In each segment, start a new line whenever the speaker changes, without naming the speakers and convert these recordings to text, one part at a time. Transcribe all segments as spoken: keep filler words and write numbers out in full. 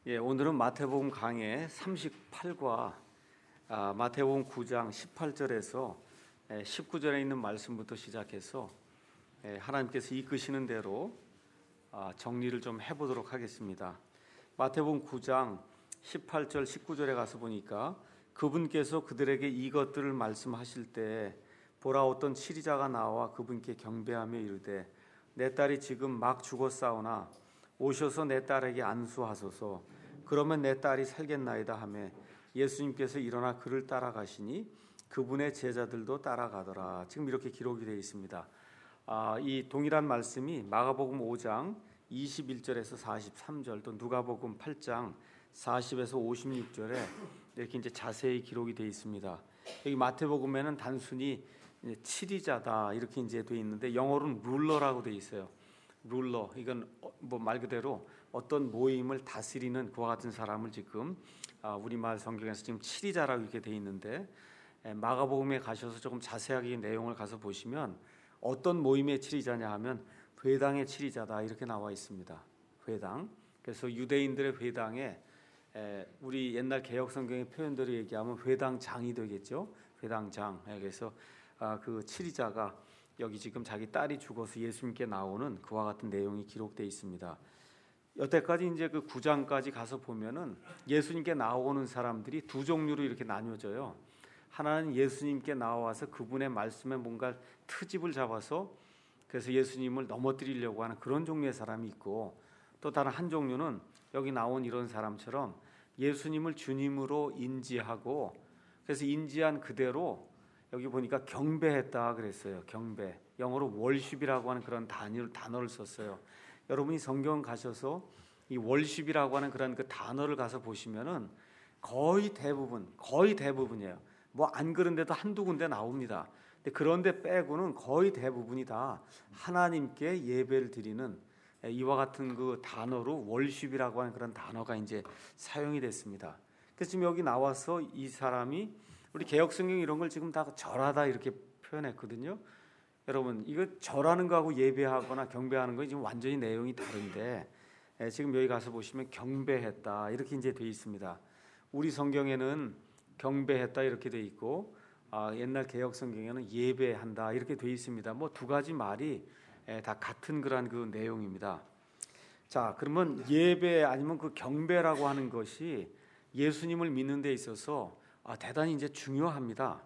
예, 오늘은 마태복음 강해 삼십팔 과 아, 마태복음 구 장 십팔 절에서 예, 십구 절에 있는 말씀부터 시작해서 예, 하나님께서 이끄시는 대로 아, 정리를 좀 해보도록 하겠습니다. 마태복음 구 장 십팔 절 십구 절에 가서 보니까 그분께서 그들에게 이것들을 말씀하실 때 보라, 어떤 치리자가 나와 그분께 경배하며 이르되 내 딸이 지금 막 죽었사오나 오셔서 내 딸에게 안수하소서. 그러면 내 딸이 살겠나이다 하매 예수님께서 일어나 그를 따라가시니 그분의 제자들도 따라가더라. 지금 이렇게 기록이 되어 있습니다. 아, 이 동일한 말씀이 마가복음 오 장 이십일 절에서 사십삼 절, 또 누가복음 팔 장 사십에서 오십육 절에 이렇게 이제 자세히 기록이 되어 있습니다. 여기 마태복음에는 단순히 치리자다 이렇게 이제 되어 있는데 영어로는 룰러라고 되어 있어요. 룰러, 이건 뭐 말 그대로 어떤 모임을 다스리는 그와 같은 사람을 지금 우리말 성경에서 지금 치리자라고 이렇게 되어 있는데, 마가복음에 가셔서 조금 자세하게 내용을 가서 보시면 어떤 모임의 치리자냐 하면 회당의 치리자다 이렇게 나와 있습니다. 회당. 그래서 유대인들의 회당에 우리 옛날 개혁 성경의 표현대로 얘기하면 회당장이 되겠죠. 회당장. 그래서 그 치리자가 여기 지금 자기 딸이 죽어서 예수님께 나오는 그와 같은 내용이 기록되어 있습니다. 여태까지 이제 그 구 장까지 가서 보면은 예수님께 나오는 사람들이 두 종류로 이렇게 나뉘어져요. 하나는 예수님께 나와서 그분의 말씀에 뭔가 트집을 잡아서 그래서 예수님을 넘어뜨리려고 하는 그런 종류의 사람이 있고, 또 다른 한 종류는 여기 나온 이런 사람처럼 예수님을 주님으로 인지하고 그래서 인지한 그대로 여기 보니까 경배했다 그랬어요. 경배. 영어로 월십이라고 하는 그런 단어를, 단어를 썼어요. 여러분이 성경 가셔서 이 월십이라고 하는 그런 그 단어를 가서 보시면은 거의 대부분, 거의 대부분이에요. 뭐 안 그런데도 한두 군데 나옵니다. 근데 그런데 빼고는 거의 대부분이 다 하나님께 예배를 드리는 이와 같은 그 단어로 월십이라고 하는 그런 단어가 이제 사용이 됐습니다. 그래서 지금 여기 나와서 이 사람이 우리 개혁성경 이런 걸 지금 다 절하다 이렇게 표현했거든요. 여러분, 이거 절하는 거하고 예배하거나 경배하는 거 지금 완전히 내용이 다른데, 예, 지금 여기 가서 보시면 경배했다 이렇게 이제 돼 있습니다. 우리 성경에는 경배했다 이렇게 돼 있고, 아, 옛날 개혁 성경에는 예배한다 이렇게 돼 있습니다. 뭐 두 가지 말이 예, 다 같은 그런 그 내용입니다. 자, 그러면 예배 아니면 그 경배라고 하는 것이 예수님을 믿는 데 있어서 아, 대단히 이제 중요합니다.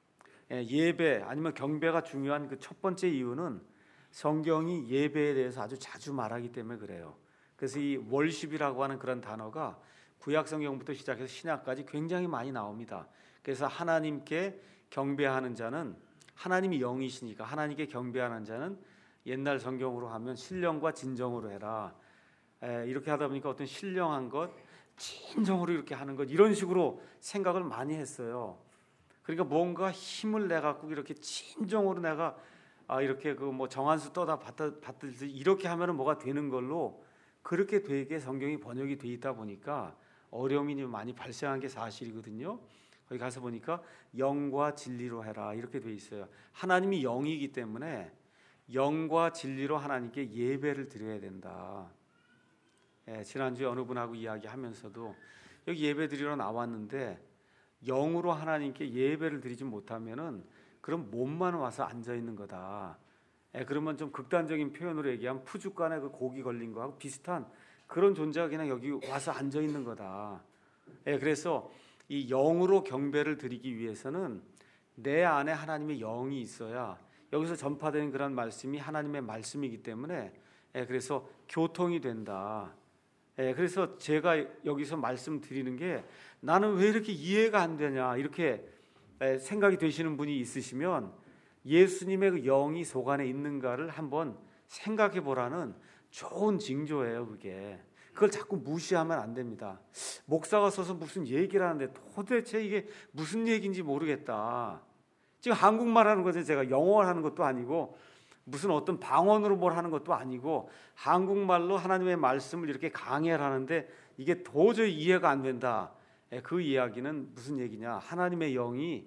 예배 아니면 경배가 중요한 그 첫 번째 이유는 성경이 예배에 대해서 아주 자주 말하기 때문에 그래요. 그래서 이 월십이라고 하는 그런 단어가 구약 성경부터 시작해서 신약까지 굉장히 많이 나옵니다. 그래서 하나님께 경배하는 자는 하나님이 영이시니까 하나님께 경배하는 자는 옛날 성경으로 하면 신령과 진정으로 해라. 이렇게 하다 보니까 어떤 신령한 것, 진정으로 이렇게 하는 것 이런 식으로 생각을 많이 했어요. 그러니까 뭔가 힘을 내 갖고 이렇게 진정으로 내가 아 이렇게 그 뭐 정한수 떠다 받듯이 이렇게 하면은 뭐가 되는 걸로 그렇게 되게 성경이 번역이 돼 있다 보니까 어려움이 많이 발생한 게 사실이거든요. 거기 가서 보니까 영과 진리로 해라 이렇게 돼 있어요. 하나님이 영이기 때문에 영과 진리로 하나님께 예배를 드려야 된다. 예, 지난주에 어느 분하고 이야기하면서도 여기 예배 드리러 나왔는데 영으로 하나님께 예배를 드리지 못하면은 그럼 몸만 와서 앉아 있는 거다. 예, 그러면 좀 극단적인 표현으로 얘기하면 푸죽간에 그 고기 걸린 거하고 비슷한 그런 존재가 그냥 여기 와서 앉아 있는 거다. 예, 그래서 이 영으로 경배를 드리기 위해서는 내 안에 하나님의 영이 있어야 여기서 전파되는 그런 말씀이 하나님의 말씀이기 때문에 예, 그래서 교통이 된다. 예, 그래서 제가 여기서 말씀드리는 게 나는 왜 이렇게 이해가 안 되냐 이렇게 생각이 되시는 분이 있으시면 예수님의 그 영이 속 안에 있는가를 한번 생각해 보라는 좋은 징조예요. 그게 그걸 자꾸 무시하면 안 됩니다. 목사가 서서 무슨 얘기를 하는데 도대체 이게 무슨 얘기인지 모르겠다. 지금 한국말 하는 거죠. 제가 영어를 하는 것도 아니고 무슨 어떤 방언으로 뭘 하는 것도 아니고 한국말로 하나님의 말씀을 이렇게 강해를 하는데 이게 도저히 이해가 안 된다. 그 이야기는 무슨 얘기냐? 하나님의 영이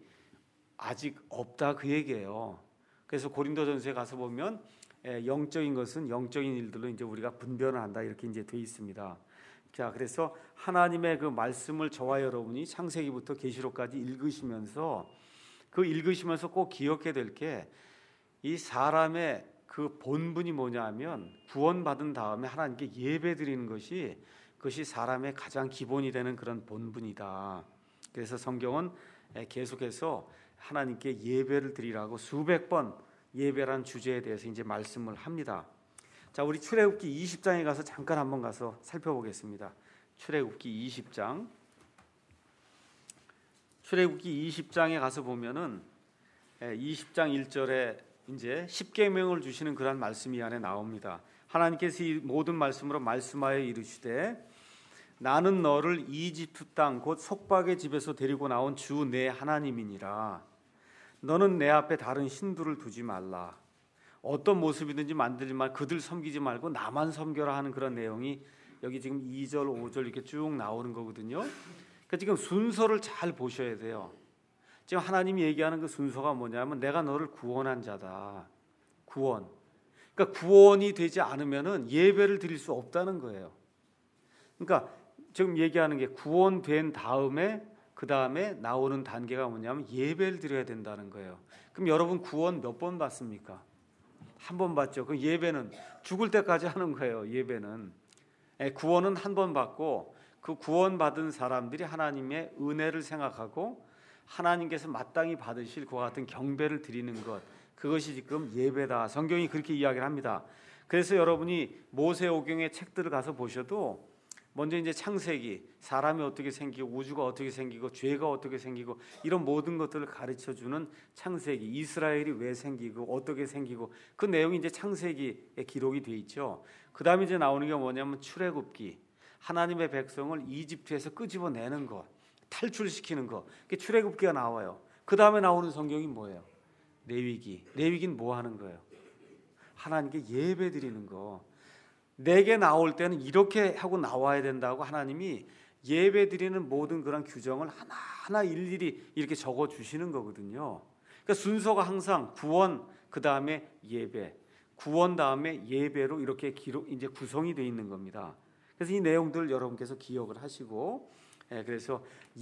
아직 없다 그 얘기예요. 그래서 고린도전서에 가서 보면 영적인 것은 영적인 일들로 이제 우리가 분별을 한다 이렇게 이제 돼 있습니다. 자, 그래서 하나님의 그 말씀을 저와 여러분이 창세기부터 계시록까지 읽으시면서 그 읽으시면서 꼭 기억해야 될 게 이 사람의 그 본분이 뭐냐 하면 구원받은 다음에 하나님께 예배드리는 것이 그것이 사람의 가장 기본이 되는 그런 본분이다. 그래서 성경은 계속해서 하나님께 예배를 드리라고 수백 번 예배란 주제에 대해서 이제 말씀을 합니다. 자, 우리 출애굽기 이십 장에 가서 잠깐 한번 가서 살펴보겠습니다. 출애굽기 이십 장. 출애굽기 이십 장에 가서 보면은 이십 장 일 절에 이제 십계명을 주시는 그런 말씀이 안에 나옵니다. 하나님께서 이 모든 말씀으로 말씀하여 이르시되 나는 너를 이집트 땅 곧 속박의 집에서 데리고 나온 주 내 하나님이니라. 너는 내 앞에 다른 신들을 두지 말라. 어떤 모습이든지 만들지 말고 그들 섬기지 말고 나만 섬겨라 하는 그런 내용이 여기 지금 이 절 오 절 이렇게 쭉 나오는 거거든요. 그러니까 지금 순서를 잘 보셔야 돼요. 지금 하나님이 얘기하는 그 순서가 뭐냐면 내가 너를 구원한 자다. 구원. 그러니까 구원이 되지 않으면은 예배를 드릴 수 없다는 거예요. 그러니까 지금 얘기하는 게 구원된 다음에 그 다음에 나오는 단계가 뭐냐면 예배를 드려야 된다는 거예요. 그럼 여러분 구원 몇 번 받습니까? 한 번 받죠. 그 예배는 죽을 때까지 하는 거예요. 예배는 구원은 한 번 받고 그 구원 받은 사람들이 하나님의 은혜를 생각하고 하나님께서 마땅히 받으실 그와 같은 경배를 드리는 것, 그것이 지금 예배다. 성경이 그렇게 이야기를 합니다. 그래서 여러분이 모세오경의 책들을 가서 보셔도 먼저 이제 창세기, 사람이 어떻게 생기고 우주가 어떻게 생기고 죄가 어떻게 생기고 이런 모든 것들을 가르쳐주는 창세기, 이스라엘이 왜 생기고 어떻게 생기고 그 내용이 이제 창세기에 기록이 돼 있죠. 그 다음에 이제 나오는 게 뭐냐면 출애굽기, 하나님의 백성을 이집트에서 끄집어내는 것, 탈출시키는 것, 출애굽기가 나와요. 그 다음에 나오는 성경이 뭐예요? 레위기. 레위기는 뭐 하는 거예요? 하나님께 예배 드리는 거. 내게 나올 때는 이렇게 하고 나와야 된다고 하나님이 예배 드리는 모든 그런 규정을 하나하나 일일이 이렇게 적어 주시는 거거든요. 그러니까 순서가 항상 구원, 그 다음에 예배, 구원 다음에 예배로 이렇게 기록, 이제 구성이 되어 있는 겁니다. 그래서 이 내용들을 여러분께서 기억을 하시고, 예, 그래서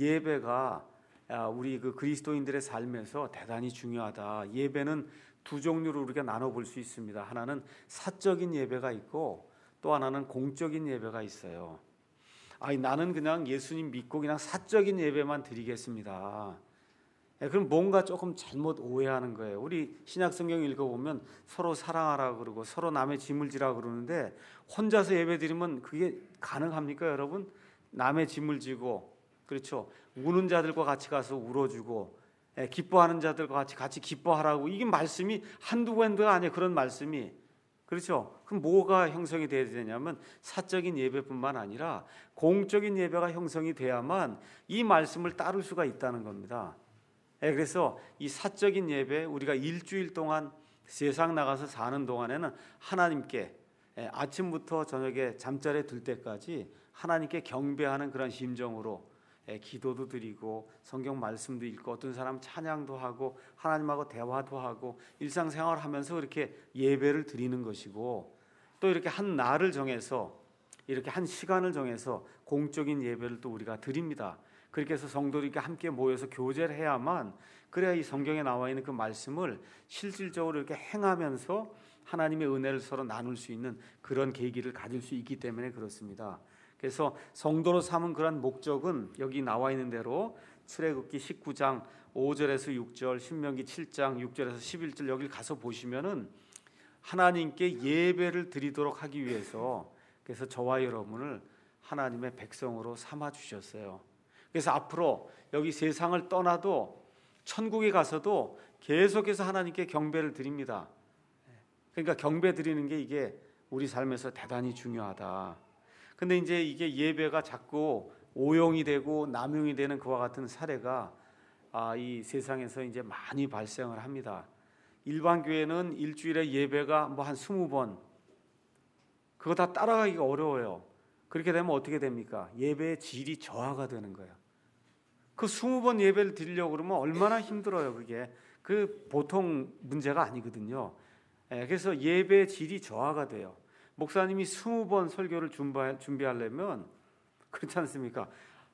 예배가 우리 그 그리스도인들의 삶에서 대단히 중요하다. 예배는 두 종류로 우리가 나눠볼 수 있습니다. 하나는 사적인 예배가 있고 또 하나는 공적인 예배가 있어요. 아니, 나는 그냥 예수님 믿고 그냥 사적인 예배만 드리겠습니다. 예, 그럼 뭔가 조금 잘못 오해하는 거예요. 우리 신약성경 읽어보면 서로 사랑하라 그러고 서로 남의 짐을 지라 그러는데 혼자서 예배 드리면 그게 가능합니까, 여러분? 남의 짐을 지고, 그렇죠, 우는 자들과 같이 가서 울어주고, 예, 기뻐하는 자들과 같이 같이 기뻐하라고, 이게 말씀이 한두 번도 아니에요. 그런 말씀이, 그렇죠. 그럼 뭐가 형성이 돼야 되냐면 사적인 예배뿐만 아니라 공적인 예배가 형성이 돼야만 이 말씀을 따를 수가 있다는 겁니다. 예, 그래서 이 사적인 예배, 우리가 일주일 동안 세상 나가서 사는 동안에는 하나님께, 예, 아침부터 저녁에 잠자리에 들 때까지 하나님께 경배하는 그런 심정으로, 예, 기도도 드리고 성경 말씀도 읽고 어떤 사람 찬양도 하고 하나님하고 대화도 하고 일상생활을 하면서 이렇게 예배를 드리는 것이고, 또 이렇게 한 날을 정해서 이렇게 한 시간을 정해서 공적인 예배를 또 우리가 드립니다. 그렇게 해서 성도들이 함께 모여서 교제를 해야만, 그래야 이 성경에 나와 있는 그 말씀을 실질적으로 이렇게 행하면서 하나님의 은혜를 서로 나눌 수 있는 그런 계기를 가질 수 있기 때문에 그렇습니다. 그래서 성도로 삼은 그런 목적은 여기 나와 있는 대로 출애굽기 십구 장 오 절에서 육 절, 신명기 칠 장 육 절에서 십일 절 여기 가서 보시면은 하나님께 예배를 드리도록 하기 위해서, 그래서 저와 여러분을 하나님의 백성으로 삼아 주셨어요. 그래서 앞으로 여기 세상을 떠나도 천국에 가서도 계속해서 하나님께 경배를 드립니다. 그러니까 경배 드리는 게 이게 우리 삶에서 대단히 중요하다. 근데 이제 이게 예배가 자꾸 오용이 되고 남용이 되는 그와 같은 사례가 아, 이 세상에서 이제 많이 발생을 합니다. 일반 교회는 일주일에 예배가 뭐 한 스무 번, 그거 다 따라가기가 어려워요. 그렇게 되면 어떻게 됩니까? 예배의 질이 저하가 되는 거예요. 그 스무 번 예배를 드리려고 그러면 얼마나 힘들어요. 그게 그 보통 문제가 아니거든요. 예, 그래서 예배의 질이 저하가 돼요. 목사님이 스무 번 설교를 준비하려면 그렇지 않습니까?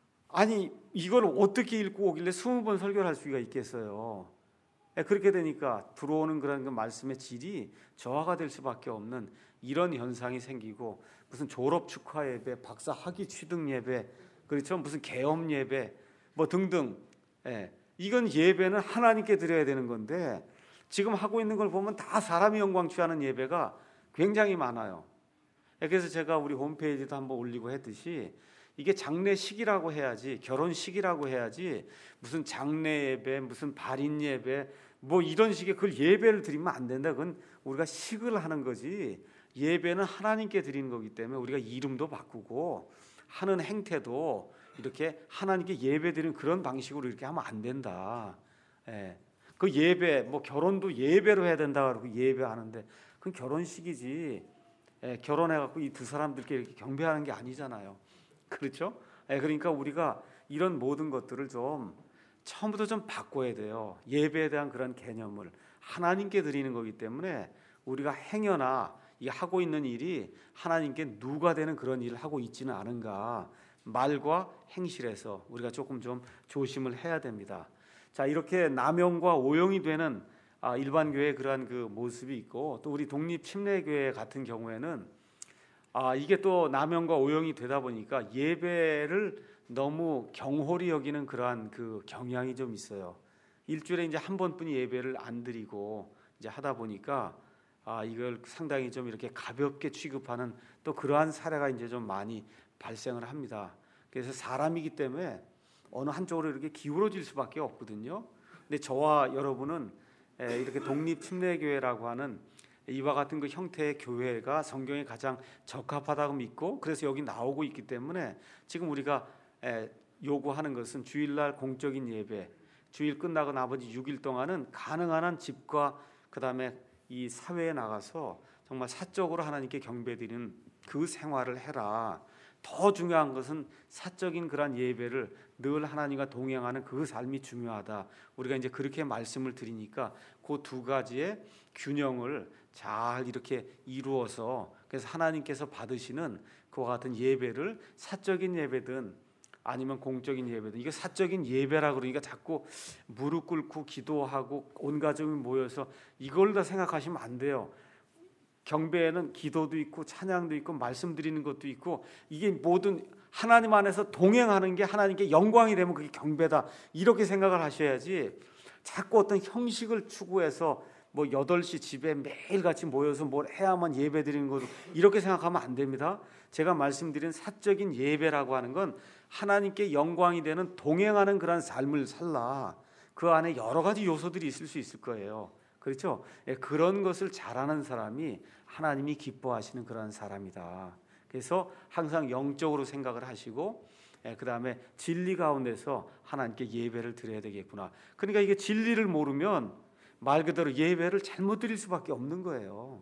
아니 이걸 어떻게 읽고 오길래 스무 번 설교를 할 수가 있겠어요? 그렇게 되니까 들어오는 그런 그 말씀의 질이 저하가 될 수밖에 없는 이런 현상이 생기고, 무슨 졸업 축하 예배, 박사 학위 취득 예배, 그렇죠? 무슨 개업 예배 뭐 등등. 예, 이건 예배는 하나님께 드려야 되는 건데 지금 하고 있는 걸 보면 다 사람이 영광 취하는 예배가 굉장히 많아요. 그래서 제가 우리 홈페이지도 한번 올리고 했듯이 이게 장례식이라고 해야지, 결혼식이라고 해야지, 무슨 장례 예배, 무슨 발인 예배 뭐 이런 식의 그걸 예배를 드리면 안 된다. 그건 우리가 식을 하는 거지, 예배는 하나님께 드리는 거기 때문에 우리가 이름도 바꾸고 하는 행태도 이렇게 하나님께 예배 드리는 그런 방식으로 이렇게 하면 안 된다. 예. 그 예배, 뭐 결혼도 예배로 해야 된다 그러고 예배하는데 그건 결혼식이지, 예, 결혼해갖고 이 두 사람들께 이렇게 경배하는 게 아니잖아요. 그렇죠? 예, 그러니까 우리가 이런 모든 것들을 좀 처음부터 좀 바꿔야 돼요. 예배에 대한 그런 개념을 하나님께 드리는 거기 때문에 우리가 행여나 이 하고 있는 일이 하나님께 누가 되는 그런 일을 하고 있지는 않은가, 말과 행실에서 우리가 조금 좀 조심을 해야 됩니다. 자, 이렇게 남용과 오용이 되는 일반 교회의 그러한 그 모습이 있고, 또 우리 독립 침례교회 같은 경우에는 아, 이게 또 남용과 오용이 되다 보니까 예배를 너무 경홀히 여기는 그러한 그 경향이 좀 있어요. 일주일에 이제 한 번뿐이 예배를 안 드리고 이제 하다 보니까 아, 이걸 상당히 좀 이렇게 가볍게 취급하는 또 그러한 사례가 이제 좀 많이 발생을 합니다. 그래서 사람이기 때문에 어느 한쪽으로 이렇게 기울어질 수밖에 없거든요. 근데 저와 여러분은 이렇게 독립 침례교회라고 하는 이와 같은 그 형태의 교회가 성경에 가장 적합하다고 믿고, 그래서 여기 나오고 있기 때문에 지금 우리가 요구하는 것은 주일날 공적인 예배, 주일 끝나고 나머지 육 일 동안은 가능한 한 집과 그 다음에 이 사회에 나가서 정말 사적으로 하나님께 경배드리는 그 생활을 해라. 더 중요한 것은 사적인 그런 예배를 늘 하나님과 동행하는 그 삶이 중요하다. 우리가 이제 그렇게 말씀을 드리니까 그 두 가지의 균형을 잘 이렇게 이루어서, 그래서 하나님께서 받으시는 그와 같은 예배를 사적인 예배든 아니면 공적인 예배든, 이게 사적인 예배라 그러니까 자꾸 무릎 꿇고 기도하고 온 가족이 모여서 이걸 다 생각하시면 안 돼요. 경배에는 기도도 있고 찬양도 있고 말씀드리는 것도 있고, 이게 모든 하나님 안에서 동행하는 게 하나님께 영광이 되면 그게 경배다, 이렇게 생각을 하셔야지 자꾸 어떤 형식을 추구해서 뭐 여덟 시 집에 매일같이 모여서 뭘 해야만 예배 드리는 것도 이렇게 생각하면 안 됩니다. 제가 말씀드린 사적인 예배라고 하는 건 하나님께 영광이 되는 동행하는 그런 삶을 살라. 그 안에 여러 가지 요소들이 있을 수 있을 거예요. 그렇죠? 예, 그런 것을 잘하는 사람이 하나님이 기뻐하시는 그런 사람이다. 그래서 항상 영적으로 생각을 하시고, 예, 그 다음에 진리 가운데서 하나님께 예배를 드려야 되겠구나. 그러니까 이게 진리를 모르면 말 그대로 예배를 잘못 드릴 수밖에 없는 거예요.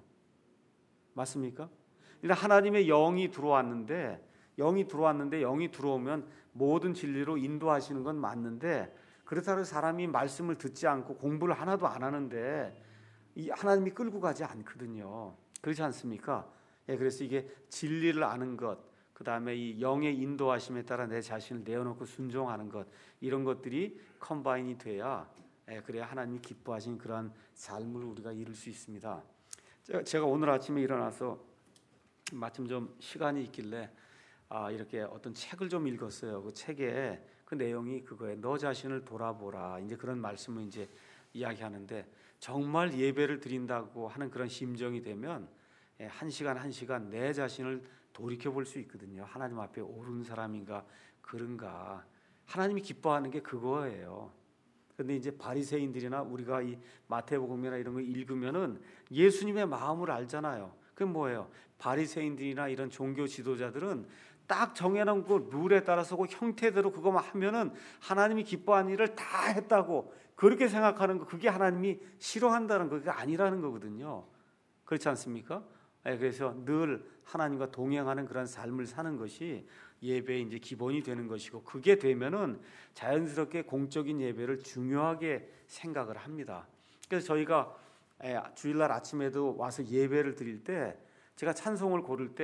맞습니까? 일단 하나님의 영이 들어왔는데, 영이 들어왔는데 영이 들어오면 모든 진리로 인도하시는 건 맞는데, 그렇다고 사람이 말씀을 듣지 않고 공부를 하나도 안 하는데 이 하나님이 끌고 가지 않거든요. 그렇지 않습니까? 예, 그래서 이게 진리를 아는 것, 그 다음에 이 영의 인도하심에 따라 내 자신을 내어놓고 순종하는 것, 이런 것들이 컴바인이 돼야, 예, 그래야 하나님이 기뻐하신 그런 삶을 우리가 이룰 수 있습니다. 제가, 제가 오늘 아침에 일어나서 마침 좀 시간이 있길래 아, 이렇게 어떤 책을 좀 읽었어요. 그 책에 그 내용이 그거예요. 너 자신을 돌아보라. 이제 그런 말씀을 이제 이야기하는데, 정말 예배를 드린다고 하는 그런 심정이 되면 한 시간 한 시간 내 자신을 돌이켜 볼 수 있거든요. 하나님 앞에 옳은 사람인가 그런가. 하나님이 기뻐하는 게 그거예요. 그런데 이제 바리새인들이나 우리가 이 마태복음이나 이런 거 읽으면은 예수님의 마음을 알잖아요. 그게 뭐예요? 바리새인들이나 이런 종교 지도자들은 딱 정해놓은 그 룰에 따라서 그 형태대로 그것만 하면은 하나님이 기뻐하는 일을 다 했다고 그렇게 생각하는 거, 그게 하나님이 싫어한다는 거, 그게 아니라는 거거든요. 그렇지 않습니까? 그래서 늘 하나님과 동행하는 그런 삶을 사는 것이 예배의 이제 기본이 되는 것이고, 그게 되면은 자연스럽게 공적인 예배를 중요하게 생각을 합니다. 그래서 저희가 주일날 아침에도 와서 예배를 드릴 때 제가 찬송을 고를 때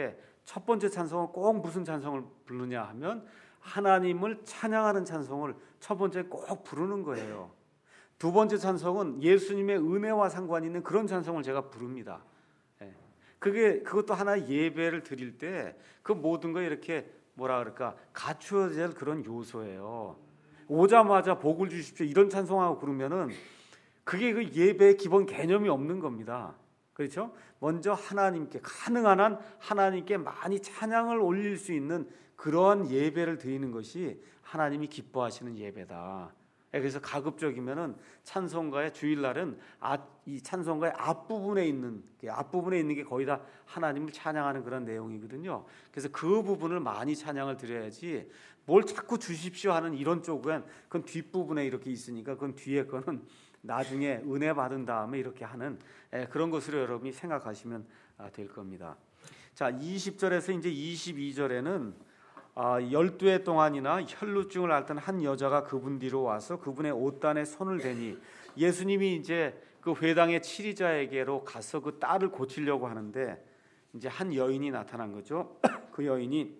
첫 번째 찬송은 꼭 무슨 찬송을 부르냐 하면 하나님을 찬양하는 찬송을 첫 번째 꼭 부르는 거예요. 두 번째 찬송은 예수님의 은혜와 상관 있는 그런 찬송을 제가 부릅니다. 예. 그게 그것도 하나의 예배를 드릴 때 그 모든 거 이렇게 뭐라 그럴까 갖추어야 될 그런 요소예요. 오자마자 복을 주십시오 이런 찬송하고 그러면은 그게 그 예배의 기본 개념이 없는 겁니다. 그렇죠? 먼저 하나님께 가능한 한 하나님께 많이 찬양을 올릴 수 있는 그러한 예배를 드리는 것이 하나님이 기뻐하시는 예배다. 그래서 가급적이면은 찬송가의 주일날은 이 찬송가의 앞부분에 있는 앞부분에 있는 게 거의 다 하나님을 찬양하는 그런 내용이거든요. 그래서 그 부분을 많이 찬양을 드려야지 뭘 자꾸 주십시오 하는 이런 쪽은 그건 뒷부분에 이렇게 있으니까 그건 뒤에 거는 나중에 은혜 받은 다음에 이렇게 하는 그런 것으로 여러분이 생각하시면 될 겁니다. 자, 이십 절에서 이제 이십이 절에는 아, 열두 해 동안이나 혈루증을 앓던 한 여자가 그분 뒤로 와서 그분의 옷단에 손을 대니 예수님이 이제 그 회당의 치리자에게로 가서 그 딸을 고치려고 하는데 이제 한 여인이 나타난 거죠. 그 여인이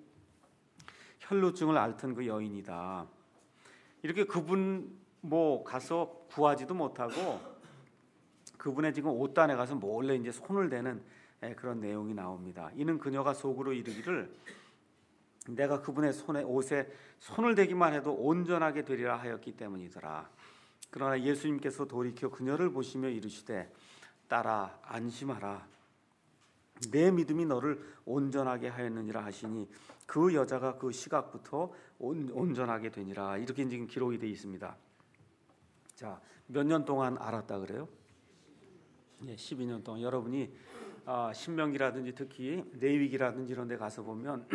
혈루증을 앓던 그 여인이다. 이렇게 그분 뭐 가서 구하지도 못하고 그분의 지금 옷단에 가서 몰래 이제 손을 대는 그런 내용이 나옵니다. 이는 그녀가 속으로 이르기를 내가 그분의 손에 옷에 손을 대기만 해도 온전하게 되리라 하였기 때문이더라. 그러나 예수님께서 돌이켜 그녀를 보시며 이르시되 딸아 안심하라 내 믿음이 너를 온전하게 하였느니라 하시니 그 여자가 그 시각부터 온, 온전하게 되니라. 이렇게 지금 기록이 되어 있습니다. 자, 몇 년 동안 알았다 그래요? 예, 십이 년 동안. 여러분이 아, 신명기라든지 특히 레위기라든지 이런 데 가서 보면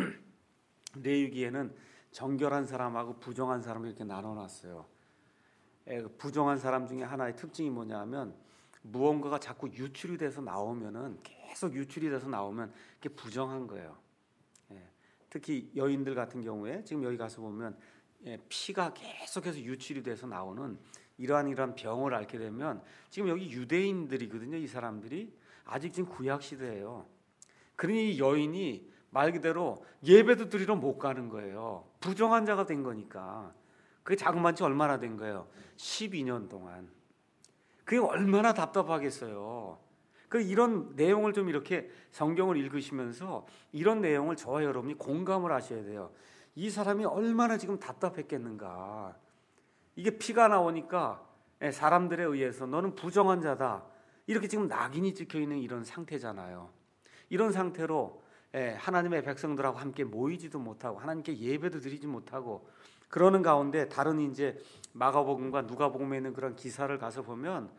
레위기에는 정결한 사람하고 부정한 사람을 이렇게 나눠놨어요. 에, 부정한 사람 중에 하나의 특징이 뭐냐면 무언가가 자꾸 유출이 돼서 나오면은 계속 유출이 돼서 나오면 그게 부정한 거예요. 예, 특히 여인들 같은 경우에 지금 여기 가서 보면 예, 피가 계속해서 유출이 돼서 나오는 이러한 이러한 병을 앓게 되면 지금 여기 유대인들이거든요. 이 사람들이 아직 지금 구약 시대예요. 그러니 이 여인이 말 그대로 예배도 드리러 못 가는 거예요. 부정한 자가 된 거니까. 그게 자그만 지 얼마나 된 거예요? 십이 년 동안. 그게 얼마나 답답하겠어요. 그 이런 내용을 좀 이렇게 성경을 읽으시면서 이런 내용을 저와 여러분이 공감을 하셔야 돼요. 이 사람이 얼마나 지금 답답했겠는가. 이게 피가 나오니까 사람들에 의해서 너는 부정한 자다. 이렇게 지금 낙인이 찍혀 있는 이런 상태잖아요. 이런 상태로 하나님의 백성들하고 함께 모이지도 못하고 하나님께 예배도 드리지 못하고 그러는 가운데 다른 이제 마가복음과 누가복음에 있는 그런 기사를 가서 보면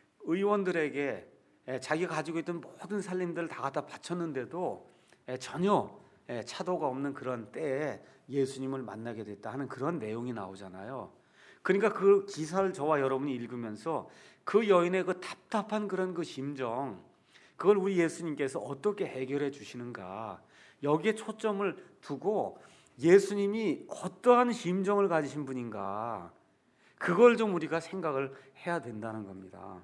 의원들에게 자기가 가지고 있던 모든 살림들을 다 갖다 바쳤는데도 전혀 차도가 없는 그런 때에 예수님을 만나게 됐다 하는 그런 내용이 나오잖아요. 그러니까 그 기사를 저와 여러분이 읽으면서 그 여인의 그 답답한 그런 그 심정, 그걸 우리 예수님께서 어떻게 해결해 주시는가, 여기에 초점을 두고 예수님이 어떠한 심정을 가지신 분인가, 그걸 좀 우리가 생각을 해야 된다는 겁니다.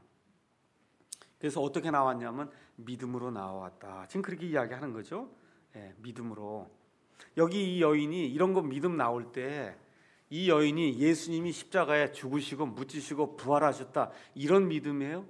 그래서 어떻게 나왔냐면 믿음으로 나왔다. 지금 그렇게 이야기하는 거죠. 네, 믿음으로. 여기 이 여인이 이런 거 믿음 나올 때 이 여인이 예수님이 십자가에 죽으시고 묻히시고 부활하셨다 이런 믿음이에요?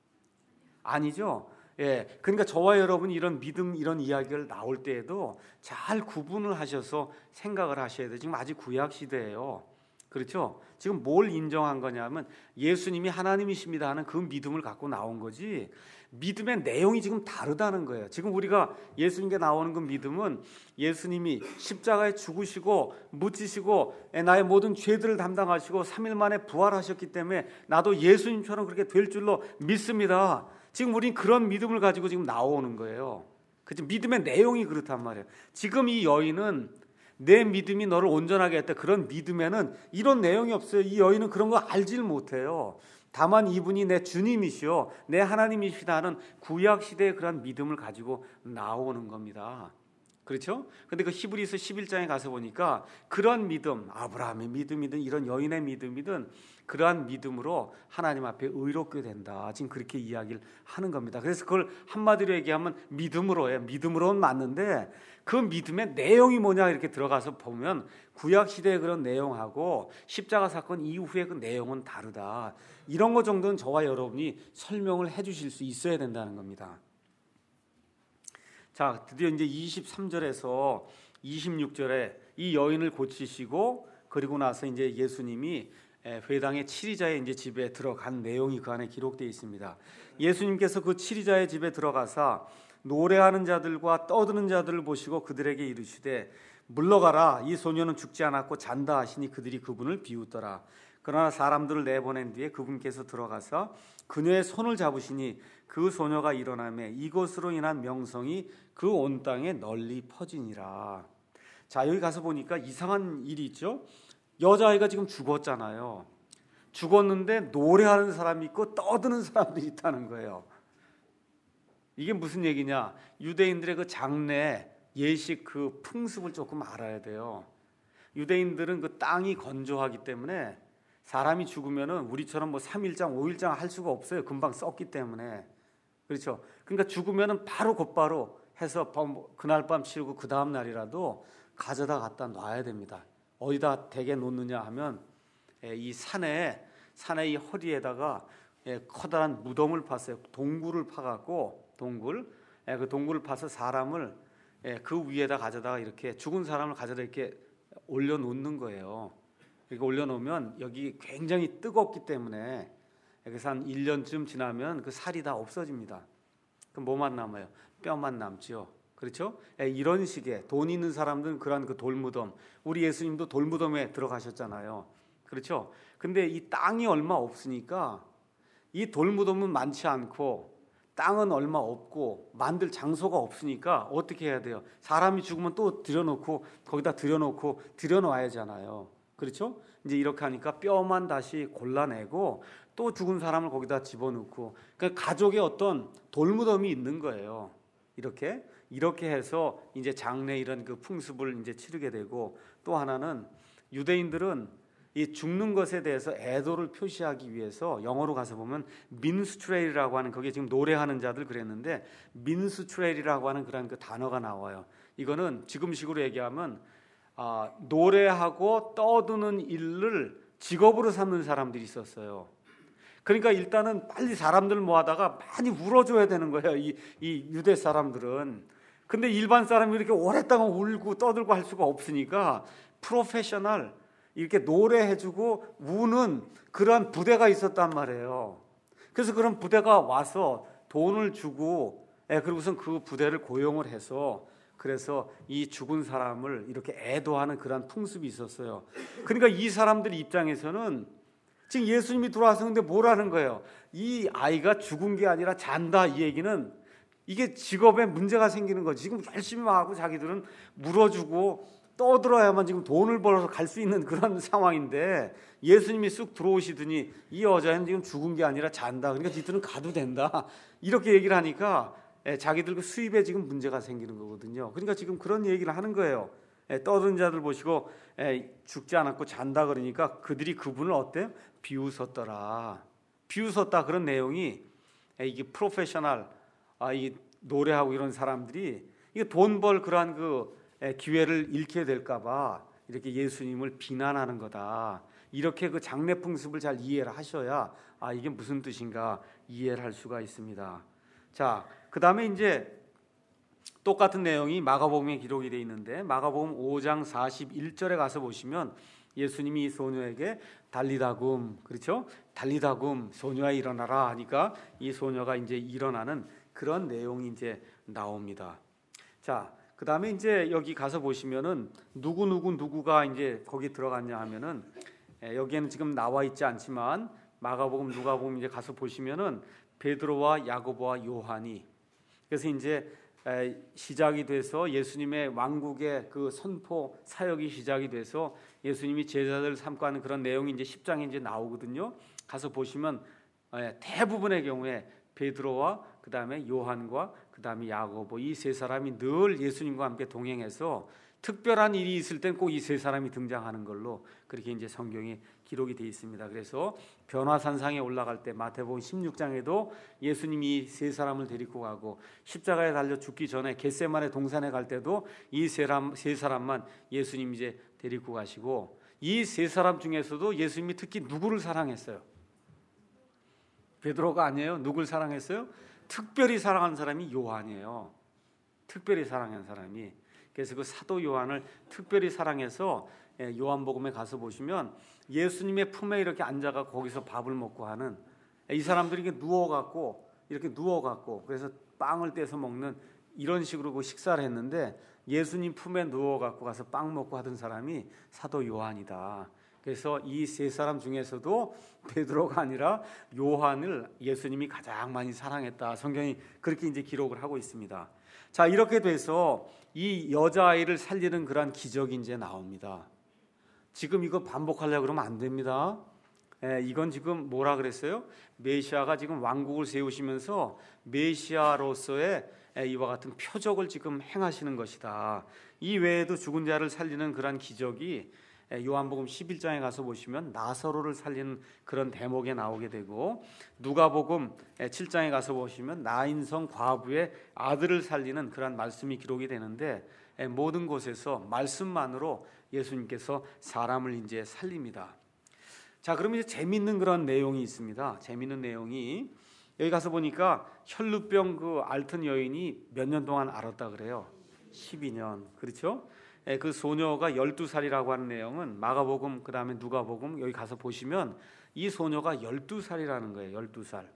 아니죠. 예, 그러니까 저와 여러분이 이런 믿음 이런 이야기를 나올 때에도 잘 구분을 하셔서 생각을 하셔야 돼요. 지금 아직 구약 시대예요. 그렇죠? 지금 뭘 인정한 거냐면 예수님이 하나님이십니다 하는 그 믿음을 갖고 나온 거지, 믿음의 내용이 지금 다르다는 거예요. 지금 우리가 예수님께 나오는 그 믿음은 예수님이 십자가에 죽으시고 묻히시고 나의 모든 죄들을 담당하시고 삼 일 만에 부활하셨기 때문에 나도 예수님처럼 그렇게 될 줄로 믿습니다. 지금 우린 그런 믿음을 가지고 지금 나오는 거예요. 그치? 믿음의 내용이 그렇단 말이에요. 지금 이 여인은 내 믿음이 너를 온전하게 했다, 그런 믿음에는 이런 내용이 없어요. 이 여인은 그런 거 알질 못해요. 다만 이분이 내 주님이시오, 내 하나님이시다 하는 구약 시대의 그런 믿음을 가지고 나오는 겁니다. 그렇죠? 근데 그 히브리서 십일 장에 가서 보니까 그런 믿음, 아브라함의 믿음이든 이런 여인의 믿음이든 그러한 믿음으로 하나님 앞에 의롭게 된다. 지금 그렇게 이야기를 하는 겁니다. 그래서 그걸 한마디로 얘기하면 믿음으로예요. 믿음으로는 맞는데 그 믿음의 내용이 뭐냐 이렇게 들어가서 보면 구약 시대의 그런 내용하고 십자가 사건 이후의 그 내용은 다르다. 이런 거 정도는 저와 여러분이 설명을 해 주실 수 있어야 된다는 겁니다. 자, 드디어 이제 이십삼 절에서 이십육 절에 이 여인을 고치시고 그리고 나서 이제 예수님이 회당의 치리자의 이제 집에 들어간 내용이 그 안에 기록되어 있습니다. 예수님께서 그 치리자의 집에 들어가사 노래하는 자들과 떠드는 자들을 보시고 그들에게 이르시되 물러가라, 이 소녀는 죽지 않았고 잔다 하시니 그들이 그분을 비웃더라. 그러나 사람들을 내보낸 뒤에 그분께서 들어가서 그녀의 손을 잡으시니 그 소녀가 일어나매 이것으로 인한 명성이 그 온 땅에 널리 퍼지니라. 자, 여기 가서 보니까 이상한 일이 있죠. 여자아이가 지금 죽었잖아요. 죽었는데 노래하는 사람이 있고 떠드는 사람들이 있다는 거예요. 이게 무슨 얘기냐? 유대인들의 그 장례 예식 그 풍습을 조금 알아야 돼요. 유대인들은 그 땅이 건조하기 때문에 사람이 죽으면은 우리처럼 뭐 삼 일장, 오 일장 할 수가 없어요. 금방 썩기 때문에. 그렇죠? 그러니까 죽으면은 바로 곧바로 해서 그날 밤 치르고 그 다음 날이라도 가져다 갖다 놔야 됩니다. 어디다 대게 놓느냐 하면 이 산에 산의 이 허리에다가 커다란 무덤을 팠어요. 동굴을 파갖고 동굴, 그 동굴을 파서 사람을 그 위에다 가져다가 이렇게 죽은 사람을 가져다 이렇게 올려놓는 거예요. 이렇게 올려놓으면 여기 굉장히 뜨겁기 때문에 그래서 한 일 년쯤 지나면 그 살이 다 없어집니다. 그럼 뭐만 남아요? 뼈만 남죠. 그렇죠? 이런 식의 돈 있는 사람들은 그런 그 돌무덤, 우리 예수님도 돌무덤에 들어가셨잖아요. 그렇죠? 근데 이 땅이 얼마 없으니까 이 돌무덤은 많지 않고 땅은 얼마 없고 만들 장소가 없으니까 어떻게 해야 돼요? 사람이 죽으면 또 들여놓고 거기다 들여놓고 들여놔야잖아요. 그렇죠? 이제 이렇게 하니까 뼈만 다시 골라내고 또 죽은 사람을 거기다 집어넣고, 그러니까 가족의 어떤 돌무덤이 있는 거예요. 이렇게 이렇게 해서 이제 장례 이런 그 풍습을 이제 치르게 되고, 또 하나는 유대인들은 이 죽는 것에 대해서 애도를 표시하기 위해서 영어로 가서 보면 민스트레일이라고 하는, 거기에 지금 노래하는 자들 그랬는데 민스트레일이라고 하는 그런 그 단어가 나와요. 이거는 지금식으로 얘기하면 아, 노래하고 떠드는 일을 직업으로 삼는 사람들이 있었어요. 그러니까 일단은 빨리 사람들 모아다가 많이 울어줘야 되는 거예요. 이, 이 유대 사람들은. 근데 일반 사람이 이렇게 오랫동안 울고 떠들고 할 수가 없으니까 프로페셔널 이렇게 노래해주고 우는 그러한 부대가 있었단 말이에요. 그래서 그런 부대가 와서 돈을 주고, 예, 그리고선 그 부대를 고용을 해서 그래서 이 죽은 사람을 이렇게 애도하는 그런 풍습이 있었어요. 그러니까 이 사람들 입장에서는 지금 예수님이 들어와서 근데 뭐라는 거예요? 이 아이가 죽은 게 아니라 잔다, 이 얘기는 이게 직업에 문제가 생기는 거지. 지금 열심히 하고 자기들은 물어주고 떠들어야만 지금 돈을 벌어서 갈 수 있는 그런 상황인데 예수님이 쑥 들어오시더니 이 여자는 지금 죽은 게 아니라 잔다. 그러니까 니들은 가도 된다. 이렇게 얘기를 하니까 자기들 그 수입에 지금 문제가 생기는 거거든요. 그러니까 지금 그런 얘기를 하는 거예요. 떠드는 자들 보시고 죽지 않았고 잔다 그러니까 그들이 그분을 어때요? 비웃었더라. 비웃었다, 그런 내용이 이게 프로페셔널, 아, 이 노래하고 이런 사람들이 이게 돈 벌 그러한 그 기회를 잃게 될까봐 이렇게 예수님을 비난하는 거다. 이렇게 그 장례 풍습을 잘 이해를 하셔야 아, 이게 무슨 뜻인가 이해를 할 수가 있습니다. 자, 그 다음에 이제 똑같은 내용이 마가복음에 기록이 되어 있는데 마가복음 오 장 사십일 절에 가서 보시면 예수님이 이 소녀에게 달리다굼, 그렇죠? 달리다굼, 소녀야 일어나라 하니까 이 소녀가 이제 일어나는 그런 내용이 이제 나옵니다. 자, 그 다음에 이제 여기 가서 보시면은 누구 누구 누구가 이제 거기 들어갔냐 하면은 여기에는 지금 나와 있지 않지만 마가복음, 누가복음 이제 가서 보시면은 베드로와 야고보와 요한이, 그래서 이제 시작이 돼서 예수님의 왕국의 그 선포 사역이 시작이 돼서 예수님이 제자들 삼고 하는 그런 내용이 이제 십 장에 이제 나오거든요. 가서 보시면 대부분의 경우에 베드로와 그 다음에 요한과 그 다음에 야고보, 이 세 사람이 늘 예수님과 함께 동행해서 특별한 일이 있을 땐 꼭 이 세 사람이 등장하는 걸로 그렇게 이제 성경에 기록이 되어 있습니다. 그래서 변화산상에 올라갈 때 마태복음 십육 장에도 예수님이 이 세 사람을 데리고 가고 십자가에 달려 죽기 전에 겟세마네 동산에 갈 때도 이 세 사람, 세 사람만 예수님이 이제 데리고 가시고 이 세 사람 중에서도 예수님이 특히 누구를 사랑했어요? 베드로가 아니에요. 누굴 사랑했어요? 특별히 사랑한 사람이 요한이에요. 특별히 사랑한 사람이. 그래서 그 사도 요한을 특별히 사랑해서 요한복음에 가서 보시면 예수님의 품에 이렇게 앉아가 거기서 밥을 먹고 하는, 이 사람들이 이렇게 누워갖고 이렇게 누워갖고 그래서 빵을 떼서 먹는 이런 식으로 그 식사를 했는데 예수님 품에 누워갖고 가서 빵 먹고 하던 사람이 사도 요한이다. 그래서 이 세 사람 중에서도 베드로가 아니라 요한을 예수님이 가장 많이 사랑했다. 성경이 그렇게 이제 기록을 하고 있습니다. 자, 이렇게 돼서 이 여자아이를 살리는 그러한 기적이 이제 나옵니다. 지금 이거 반복하려고 그러면 안 됩니다. 예, 이건 지금 뭐라 그랬어요? 메시아가 지금 왕국을 세우시면서 메시아로서의 이와 같은 표적을 지금 행하시는 것이다. 이 외에도 죽은 자를 살리는 그러한 기적이 요한복음 십일 장에 가서 보시면 나사로를 살리는 그런 대목에 나오게 되고, 누가복음 칠 장에 가서 보시면 나인성 과부의 아들을 살리는 그런 말씀이 기록이 되는데, 모든 곳에서 말씀만으로 예수님께서 사람을 이제 살립니다. 자, 그러면 이제 재밌는 그런 내용이 있습니다. 재밌는 내용이 여기 가서 보니까 혈루병 그 앓던 여인이 몇 년 동안 앓았다 그래요? 십이 년. 그렇죠? 그 소녀가 열두 살이라고 하는 내용은 마가복음 그 다음에 누가복음 여기 가서 보시면 이 소녀가 열두 살이라는 거예요. 열두 살.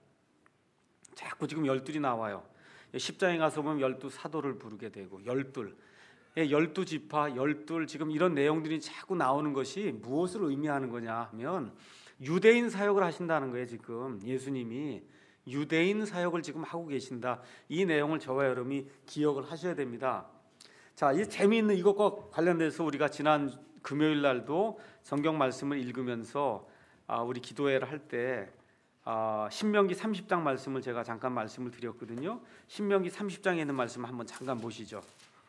자꾸 지금 열둘이 나와요. 십 장에 가서 보면 열두 사도를 부르게 되고 열둘, 열두 지파, 열둘, 지금 이런 내용들이 자꾸 나오는 것이 무엇을 의미하는 거냐 하면 유대인 사역을 하신다는 거예요. 지금 예수님이 유대인 사역을 지금 하고 계신다. 이 내용을 저와 여러분이 기억을 하셔야 됩니다. 자, 이 재미있는 이것과 관련돼서 우리가 지난 금요일 날도 성경 말씀을 읽으면서 우리 기도회를 할 때 신명기 삼십 장 말씀을 제가 잠깐 말씀을 드렸거든요. 신명기 삼십 장에 있는 말씀 한번 잠깐 보시죠.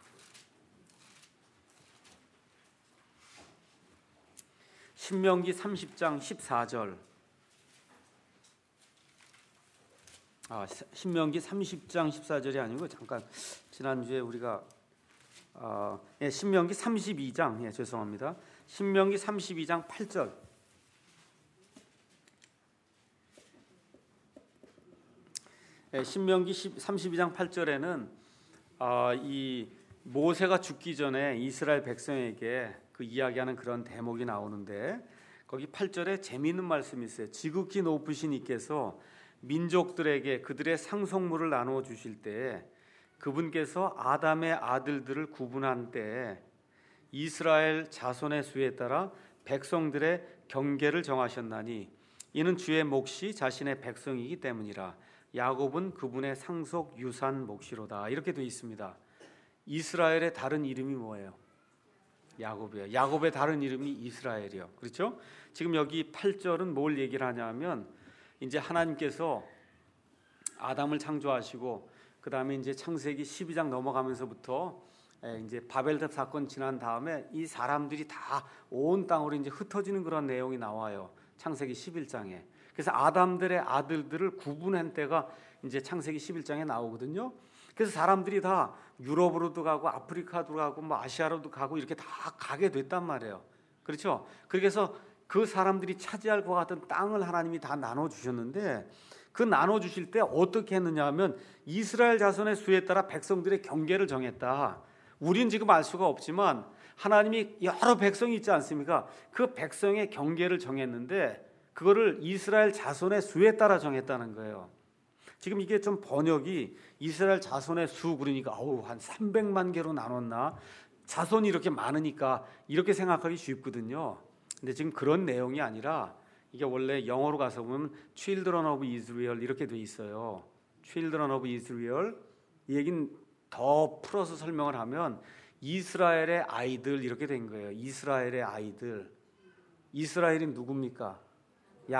신명기 삼십 장 십사 절. 아, 신명기 삼십 장 십사 절이 아니고 잠깐 지난주에 우리가 어, 예, 신명기 삼십이 장, 예, 죄송합니다. 신명기 삼십이 장 팔 절. 예, 신명기 삼십이 장 팔 절에는 어, 이 모세가 죽기 전에 이스라엘 백성에게 그 이야기하는 그런 대목이 나오는데, 거기 팔 절에 재미있는 말씀이 있어요. 지극히 높으신 이께서 민족들에게 그들의 상속물을 나누어 주실 때 그분께서 아담의 아들들을 구분한 때 이스라엘 자손의 수에 따라 백성들의 경계를 정하셨나니 이는 주의 몫이 자신의 백성이기 때문이라. 야곱은 그분의 상속 유산 몫이로다. 이렇게 되어 있습니다. 이스라엘의 다른 이름이 뭐예요? 야곱이에요. 야곱의 다른 이름이 이스라엘이요. 그렇죠? 지금 여기 팔 절은 뭘 얘기를 하냐면 이제 하나님께서 아담을 창조하시고 그 다음에 이제 창세기 십이 장 넘어가면서부터 이제 바벨탑 사건 지난 다음에 이 사람들이 다 온 땅으로 이제 흩어지는 그런 내용이 나와요. 창세기 십일 장에. 그래서 아담들의 아들들을 구분한 때가 이제 창세기 십일 장에 나오거든요. 그래서 사람들이 다 유럽으로도 가고 아프리카도 가고 뭐 아시아로도 가고 이렇게 다 가게 됐단 말이에요. 그렇죠? 그래서 그 사람들이 차지할 것 같은 땅을 하나님이 다 나눠 주셨는데, 그 나눠 주실 때 어떻게 했느냐 하면 이스라엘 자손의 수에 따라 백성들의 경계를 정했다. 우린 지금 알 수가 없지만 하나님이 여러 백성이 있지 않습니까? 그 백성의 경계를 정했는데 그거를 이스라엘 자손의 수에 따라 정했다는 거예요. 지금 이게 좀 번역이 이스라엘 자손의 수 그러니까 어우 한 삼백만 개로 나눴나? 자손이 이렇게 많으니까 이렇게 생각하기 쉽거든요. 근데 지금 그런 내용이 아니라 이게 원래 영어로 가서 보면 Children of Israel 이렇게 돼 있어요. Children of Israel. 이 얘기는 더 풀어서 설명을 하면 이스라엘의 아이들 이렇게 된 거예요. 이스라엘의 아이들. 이스라엘이 누굽니까?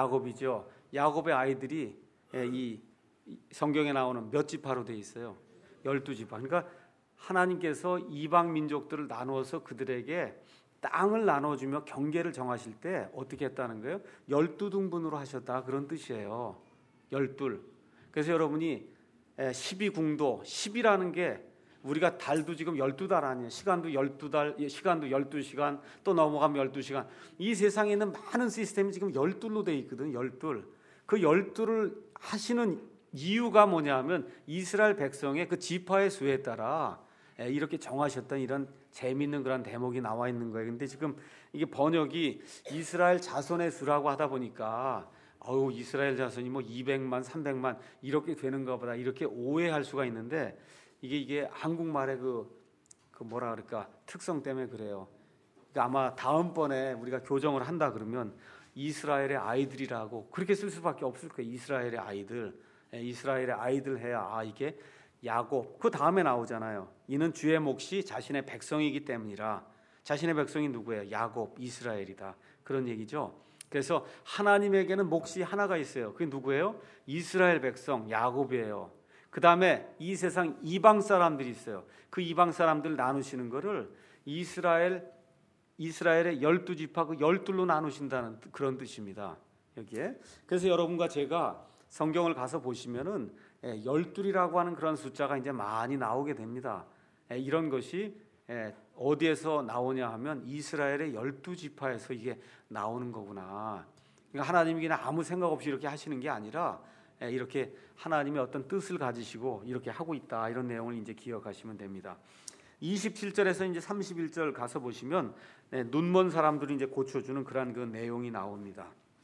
야곱이죠. 야곱의 아이들이 이 성경에 나오는 몇 지파로 돼 있어요? 열두 지파. 그러니까 하나님께서 이방 민족들을 나누어서 그들에게 땅을 나눠주며 경계를 정하실 때 어떻게 했다는 거예요? 열두 등분으로 하셨다, 그런 뜻이에요. 열둘. 그래서 여러분이 십이 궁도, 십이라는 게 우리가 달도 지금 열두 달 아니에요. 시간도 열두 달, 시간도 열두 시간, 또 넘어가면 열두 시간. 이 세상에 있는 많은 시스템이 지금 열둘로 돼 있거든요. 열둘. 그 열둘을 하시는 이유가 뭐냐면 이스라엘 백성의 그 지파의 수에 따라 이렇게 정하셨던 이런 재미있는 그런 대목이 나와 있는 거예요. 근데 지금 이게 번역이 이스라엘 자손의 수라고 하다 보니까 어우, 이스라엘 자손이 뭐 이백만, 삼백만 이렇게 되는가 보다, 이렇게 오해할 수가 있는데 이게 이게 한국말의 그, 그 뭐라 그럴까 특성 때문에 그래요. 그러니까 아마 다음번에 우리가 교정을 한다 그러면 이스라엘의 아이들이라고 그렇게 쓸 수밖에 없을 거예요. 이스라엘의 아이들. 이스라엘의 아이들 해야 아 이게 야곱. 그 다음에 나오잖아요. 이는 주의 몫이 자신의 백성이기 때문이라. 자신의 백성이 누구예요? 야곱, 이스라엘이다. 그런 얘기죠. 그래서 하나님에게는 몫이 하나가 있어요. 그게 누구예요? 이스라엘 백성, 야곱이에요. 그 다음에 이 세상 이방 사람들이 있어요. 그 이방 사람들 나누시는 거를 이스라엘, 이스라엘의 열두 지파 그 열둘로 나누신다는 그런 뜻입니다. 여기에. 그래서 여러분과 제가 성경을 가서 보시면은 열둘이라고 하는 그런 숫자가 이제 많이 나오게 됩니다. 이런 것이 어디에서 나오냐 하면 이스라엘의 열두 지파에서 이게 나오는 거구나. 그러니까 하나님이 그냥 아무 생각 없이 이렇게 하시는 게 아니라 이렇게 하나님의 어떤 뜻을 가지시고 이렇게 하고 있다, 이런 내용을 이제 기억하시면 됩니다. 이십칠 절에서 이제 삼십일 절 가서 보시면 눈먼 사람들이 이제 고쳐주는 그런 그 내용이 나옵니다.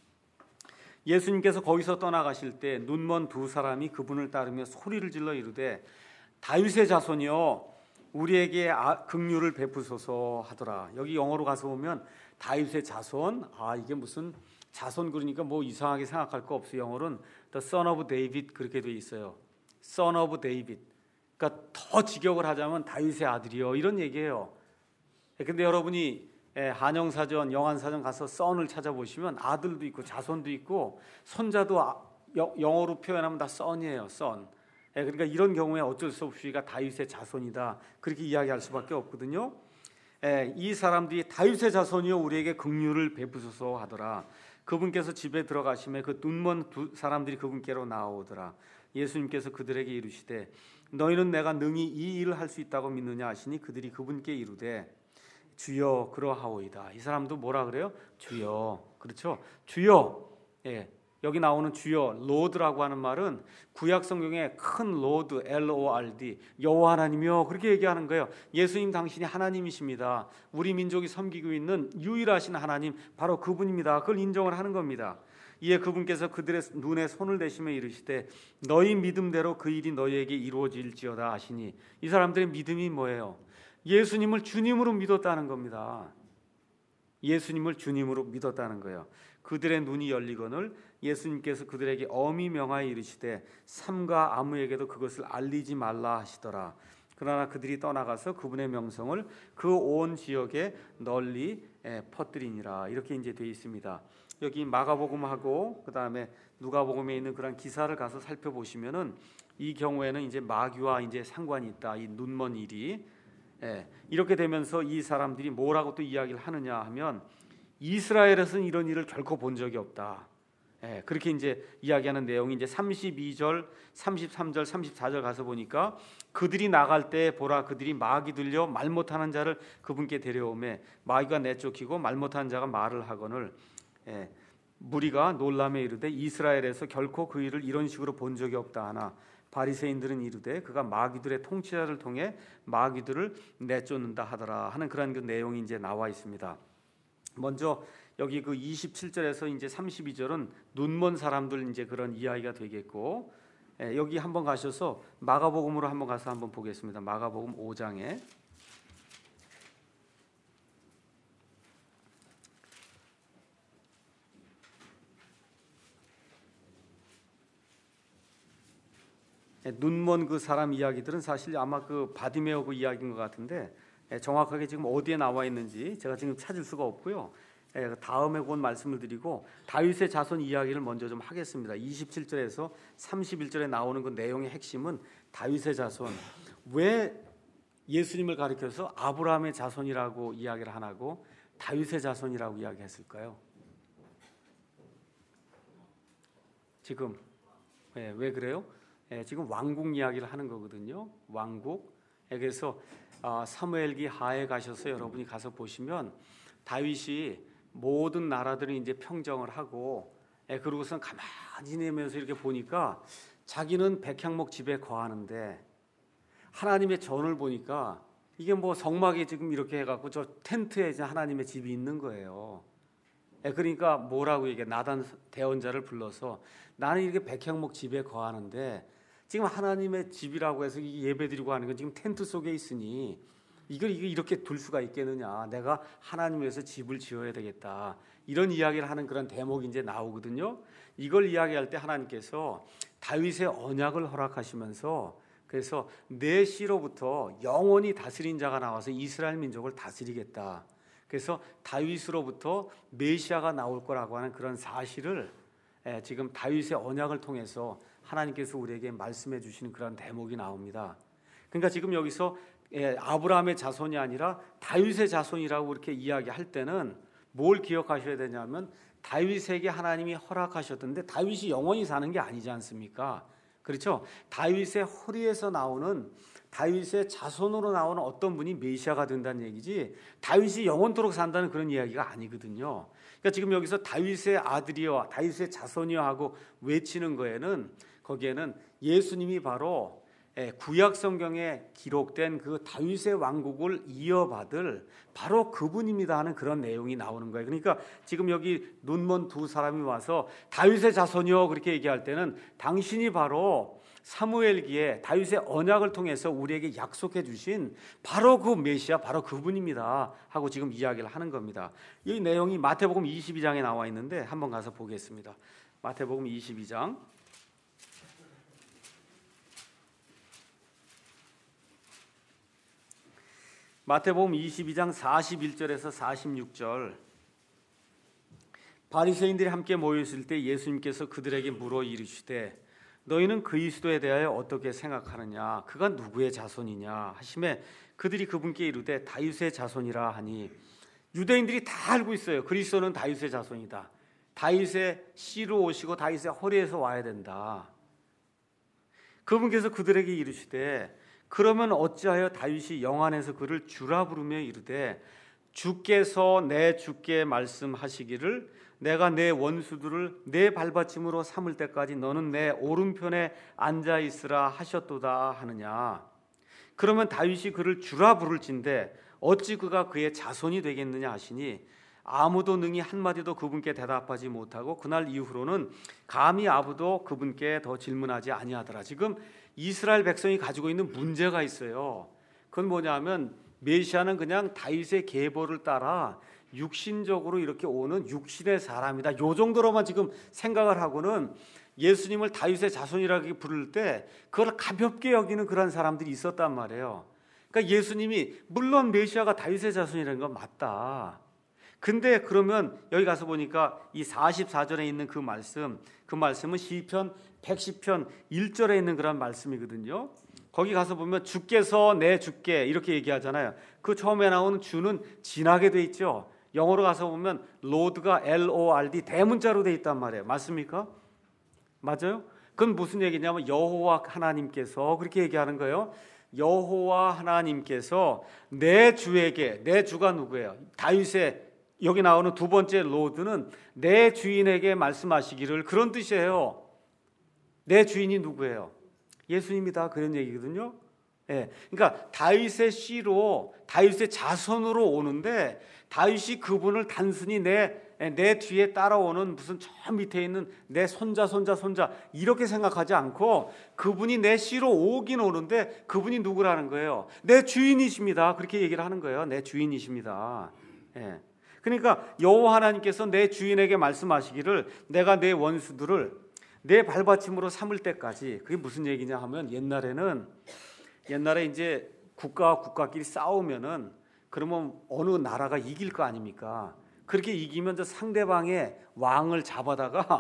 예수님께서 거기서 떠나가실 때 눈먼 두 사람이 그분을 따르며 소리를 질러 이르되 다윗의 자손이여 우리에게 긍휼을 베푸소서 하더라. 여기 영어로 가서 보면 다윗의 자손, 아 이게 무슨 자손 그러니까 뭐 이상하게 생각할 거 없어요. 영어로는 The Son of David 그렇게 돼 있어요. Son of David. 그러니까 더 직역을 하자면 다윗의 아들이요, 이런 얘기예요. 근데 여러분이 한영사전, 영한사전 가서 son을 찾아보시면 아들도 있고 자손도 있고 손자도 영어로 표현하면 다 son이에요. son. 그러니까 이런 경우에 어쩔 수 없이가 다윗의 자손이다, 그렇게 이야기할 수밖에 없거든요. 이 사람들이 다윗의 자손이요 우리에게 긍휼을 베푸소서 하더라. 그분께서 집에 들어가시매 그 눈먼 두 사람들이 그분께로 나오더라. 예수님께서 그들에게 이르시되 너희는 내가 능히 이 일을 할 수 있다고 믿느냐 하시니 그들이 그분께 이르되 주여 그러하오이다. 이 사람도 뭐라 그래요? 주여. 그렇죠? 주여. 예. 여기 나오는 주여, 로드라고 하는 말은 구약 성경에 큰 로드, 엘 오 알 디, 여호와 하나님이여, 그렇게 얘기하는 거예요. 예수님 당신이 하나님이십니다. 우리 민족이 섬기고 있는 유일하신 하나님, 바로 그분입니다. 그걸 인정을 하는 겁니다. 이에 그분께서 그들의 눈에 손을 대시며 이르시되 너희 믿음대로 그 일이 너희에게 이루어질지어다 하시니, 이 사람들의 믿음이 뭐예요? 예수님을 주님으로 믿었다는 겁니다. 예수님을 주님으로 믿었다는 거예요. 그들의 눈이 열리거늘 예수님께서 그들에게 엄히 명하여 이르시되 삼가 아무에게도 그것을 알리지 말라 하시더라. 그러나 그들이 떠나가서 그분의 명성을 그 온 지역에 널리 퍼뜨리니라. 이렇게 이제 되어 있습니다. 여기 마가복음하고 그 다음에 누가복음에 있는 그런 기사를 가서 살펴보시면은 이 경우에는 이제 마귀와 이제 상관이 있다. 이 눈먼 일이. 예, 이렇게 되면서 이 사람들이 뭐라고 또 이야기를 하느냐 하면 이스라엘에서는 이런 일을 결코 본 적이 없다. 예, 그렇게 이제 이야기하는 내용이 이제 삼십이 절, 삼십삼 절, 삼십사 절 가서 보니까 그들이 나갈 때 보라 그들이 마귀 들려 말 못하는 자를 그분께 데려오매 마귀가 내쫓기고 말 못하는 자가 말을 하거늘 예, 무리가 놀라매 이르되 이스라엘에서 결코 그 일을 이런 식으로 본 적이 없다 하나 바리새인들은 이르되 그가 마귀들의 통치자를 통해 마귀들을 내쫓는다 하더라 하는 그런 그 내용이 이제 나와 있습니다. 먼저 여기 그 이십칠 절에서 이제 삼십이 절은 눈먼 사람들 이제 그런 이야기가 되겠고, 예, 여기 한번 가셔서 마가복음으로 한번 가서 한번 보겠습니다. 마가복음 오 장에 눈먼 그 사람 이야기들은 사실 아마 그 바디메오 그 이야기인 것 같은데 정확하게 지금 어디에 나와 있는지 제가 지금 찾을 수가 없고요. 다음에 곧 말씀을 드리고 다윗의 자손 이야기를 먼저 좀 하겠습니다. 이십칠 절에서 삼십일 절에 나오는 그 내용의 핵심은 다윗의 자손. 왜 예수님을 가리켜서 아브라함의 자손이라고 이야기를 안 하고 다윗의 자손이라고 이야기했을까요? 지금 예, 왜 그래요? 예, 지금 왕국 이야기를 하는 거거든요. 왕국. 예, 그래서 아, 사무엘기 하에 가셔서 여러분이 가서 보시면 다윗이 모든 나라들을 이제 평정을 하고, 예, 그러고선 가만히 지내면서 이렇게 보니까 자기는 백향목 집에 거하는데 하나님의 전을 보니까 이게 뭐 성막에 지금 이렇게 해갖고 저 텐트에 이제 하나님의 집이 있는 거예요. 예, 그러니까 뭐라고 얘기해? 나단 대언자를 불러서 나는 이렇게 백향목 집에 거하는데 지금 하나님의 집이라고 해서 예배드리고 하는 건 지금 텐트 속에 있으니 이걸 이렇게 둘 수가 있겠느냐? 내가 하나님 위해서 집을 지어야 되겠다. 이런 이야기를 하는 그런 대목이 이제 나오거든요. 이걸 이야기할 때 하나님께서 다윗의 언약을 허락하시면서 그래서 내 씨로부터 영원히 다스린 자가 나와서 이스라엘 민족을 다스리겠다. 그래서 다윗으로부터 메시아가 나올 거라고 하는 그런 사실을 지금 다윗의 언약을 통해서 하나님께서 우리에게 말씀해 주시는 그런 대목이 나옵니다. 그러니까 지금 여기서 아브라함의 자손이 아니라 다윗의 자손이라고 이렇게 이야기할 때는 뭘 기억하셔야 되냐면 다윗에게 하나님이 허락하셨던데 다윗이 영원히 사는 게 아니지 않습니까? 그렇죠? 다윗의 허리에서 나오는 다윗의 자손으로 나오는 어떤 분이 메시아가 된다는 얘기지 다윗이 영원토록 산다는 그런 이야기가 아니거든요. 그러니까 지금 여기서 다윗의 아들이여 다윗의 자손이여 하고 외치는 거에는 거기에는 예수님이 바로 구약 성경에 기록된 그 다윗의 왕국을 이어받을 바로 그분입니다 하는 그런 내용이 나오는 거예요. 그러니까 지금 여기 눈먼 두 사람이 와서 다윗의 자손이요 그렇게 얘기할 때는 당신이 바로 사무엘기에 다윗의 언약을 통해서 우리에게 약속해 주신 바로 그 메시아 바로 그분입니다 하고 지금 이야기를 하는 겁니다. 이 내용이 마태복음 이십이 장에 나와 있는데 한번 가서 보겠습니다. 마태복음 이십이 장 마태복음 이십이 장 사십일 절에서 사십육 절. 바리새인들이 함께 모여 있을 때 예수님께서 그들에게 물어 이르시되 너희는 그리스도에 대하여 어떻게 생각하느냐? 그가 누구의 자손이냐? 하시매 그들이 그분께 이르되 다윗의 자손이라 하니 유대인들이 다 알고 있어요. 그리스도는 다윗의 자손이다. 다윗의 씨로 오시고 다윗의 허리에서 와야 된다. 그분께서 그들에게 이르시되 그러면 어찌하여 다윗이 영안에서 그를 주라 부르며 이르되 주께서 내 주께 말씀하시기를 내가 내 원수들을 내 발받침으로 삼을 때까지 너는 내 오른편에 앉아 있으라 하셨도다 하느냐? 그러면 다윗이 그를 주라 부를진대 어찌 그가 그의 자손이 되겠느냐 하시니 아무도 능히 한마디도 그분께 대답하지 못하고 그날 이후로는 감히 아무도 그분께 더 질문하지 아니하더라. 지금 이스라엘 백성이 가지고 있는 문제가 있어요. 그건 뭐냐면 메시아는 그냥 다윗의 계보를 따라 육신적으로 이렇게 오는 육신의 사람이다. 요 정도로만 지금 생각을 하고는 예수님을 다윗의 자손이라고 부를 때 그걸 가볍게 여기는 그런 사람들이 있었단 말이에요. 그러니까 예수님이 물론 메시아가 다윗의 자손이라는 건 맞다. 근데 그러면 여기 가서 보니까 이 사십사 절에 있는 그 말씀, 그 말씀은 시편 백십 편 일 절에 있는 그런 말씀이거든요. 거기 가서 보면 주께서 내 주께 이렇게 얘기하잖아요. 그 처음에 나오는 주는 진하게 돼 있죠. 영어로 가서 보면 로드가 엘 오 알 디 대문자로 돼 있단 말이에요. 맞습니까? 맞아요? 그건 무슨 얘기냐면 여호와 하나님께서 그렇게 얘기하는 거예요. 여호와 하나님께서 내 주에게, 내 주가 누구예요? 다윗의 여기 나오는 두 번째 로드는 내 주인에게 말씀하시기를 그런 뜻이에요. 내 주인이 누구예요? 예수님이다 그런 얘기거든요. 예, 그러니까 다윗의 씨로 다윗의 자손으로 오는데 다윗이 그분을 단순히 내, 내 뒤에 따라오는 무슨 저 밑에 있는 내 손자 손자 손자 이렇게 생각하지 않고 그분이 내 씨로 오긴 오는데 그분이 누구라는 거예요? 내 주인이십니다. 그렇게 얘기를 하는 거예요. 내 주인이십니다. 예. 그러니까 여호와 하나님께서 내 주인에게 말씀하시기를 내가 내 원수들을 내 발받침으로 삼을 때까지. 그게 무슨 얘기냐 하면 옛날에는 옛날에 이제 국가와 국가끼리 싸우면은 그러면 어느 나라가 이길 거 아닙니까? 그렇게 이기면 저 상대방의 왕을 잡아다가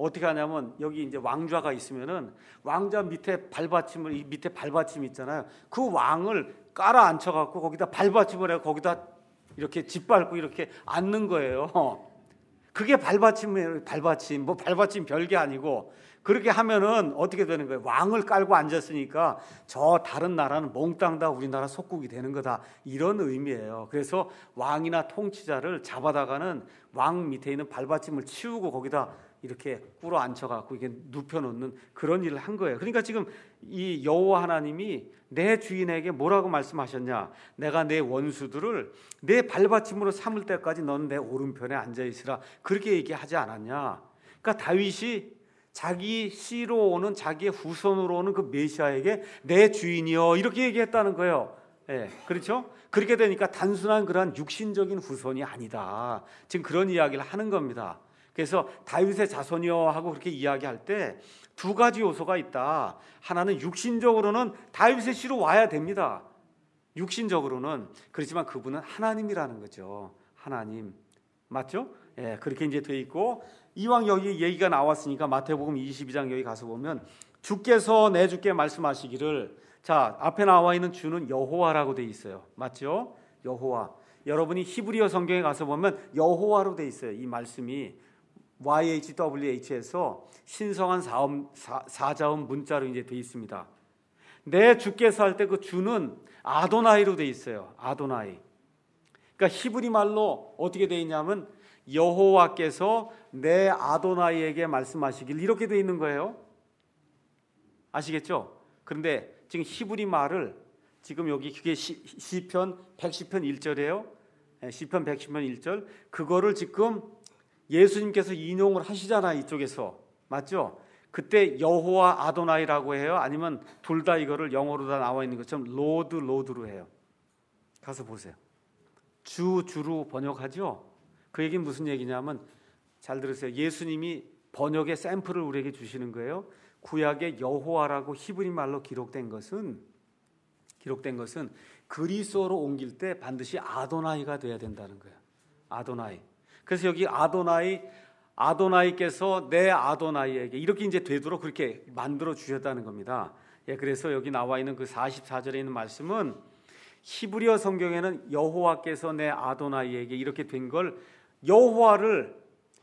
어떻게 하냐면 여기 이제 왕좌가 있으면은 왕좌 밑에 발받침을 이 밑에 발받침 있잖아요. 그 왕을 깔아 앉혀 갖고 거기다 발받침을 해 거기다 이렇게 짓밟고 이렇게 앉는 거예요. 그게 발받침이에요. 발받침. 뭐 발받침 별게 아니고 그렇게 하면은 어떻게 되는 거예요? 왕을 깔고 앉았으니까 저 다른 나라는 몽땅 다 우리나라 속국이 되는 거다. 이런 의미예요. 그래서 왕이나 통치자를 잡아다가는 왕 밑에 있는 발받침을 치우고 거기다 이렇게 꿇어 앉혀갖고 이게 눕혀놓는 그런 일을 한 거예요. 그러니까 지금 이 여호와 하나님이 내 주인에게 뭐라고 말씀하셨냐? 내가 내 원수들을 내 발받침으로 삼을 때까지 너는 내 오른편에 앉아 있으라. 그렇게 얘기하지 않았냐? 그러니까 다윗이 자기 씨로 오는 자기의 후손으로 오는 그 메시아에게 내 주인이여 이렇게 얘기했다는 거예요. 예, 그렇죠? 그렇게 되니까 단순한 그런 육신적인 후손이 아니다. 지금 그런 이야기를 하는 겁니다. 그래서 다윗의 자손이여 하고 그렇게 이야기할 때 두 가지 요소가 있다. 하나는 육신적으로는 다윗의 씨로 와야 됩니다. 육신적으로는. 그렇지만 그분은 하나님이라는 거죠. 하나님. 맞죠? 예, 그렇게 이제 돼 있고 이왕 여기 얘기가 나왔으니까 마태복음 이십이 장 여기 가서 보면 주께서 내 주께 말씀하시기를 자, 앞에 나와 있는 주는 여호와라고 돼 있어요. 맞죠? 여호와. 여러분이 히브리어 성경에 가서 보면 여호와로 돼 있어요. 이 말씀이 와이 에이치 더블유 에이치에서 신성한 사음, 사, 사자음 문자로 이제 돼 있습니다. 내 주께서 할 때 그 주는 아도나이로 돼 있어요. 아도나이. 그러니까 히브리 말로 어떻게 돼 있냐면 여호와께서 내 아도나이에게 말씀하시길 이렇게 돼 있는 거예요. 아시겠죠? 그런데 지금 히브리 말을 지금 여기 그게 시, 시편 백십 편 일 절이에요. 시편 백십 편 일 절. 그거를 지금 예수님께서 인용을 하시잖아요. 이쪽에서. 맞죠? 그때 여호와 아도나이라고 해요? 아니면 둘 다 이거를 영어로 다 나와 있는 것처럼 로드 로드로 해요? 가서 보세요. 주 주로 번역하죠? 그 얘기는 무슨 얘기냐면 잘 들으세요. 예수님이 번역의 샘플을 우리에게 주시는 거예요. 구약의 여호와라고 히브리 말로 기록된 것은 기록된 것은 그리스어로 옮길 때 반드시 아도나이가 돼야 된다는 거예요. 아도나이. 그래서 여기 아도나이 아도나이께서 내 아도나이에게 이렇게 이제 되도록 그렇게 만들어 주셨다는 겁니다. 예, 그래서 여기 나와 있는 그 사십사 절에 있는 말씀은 히브리어 성경에는 여호와께서 내 아도나이에게 이렇게 된 걸 여호와를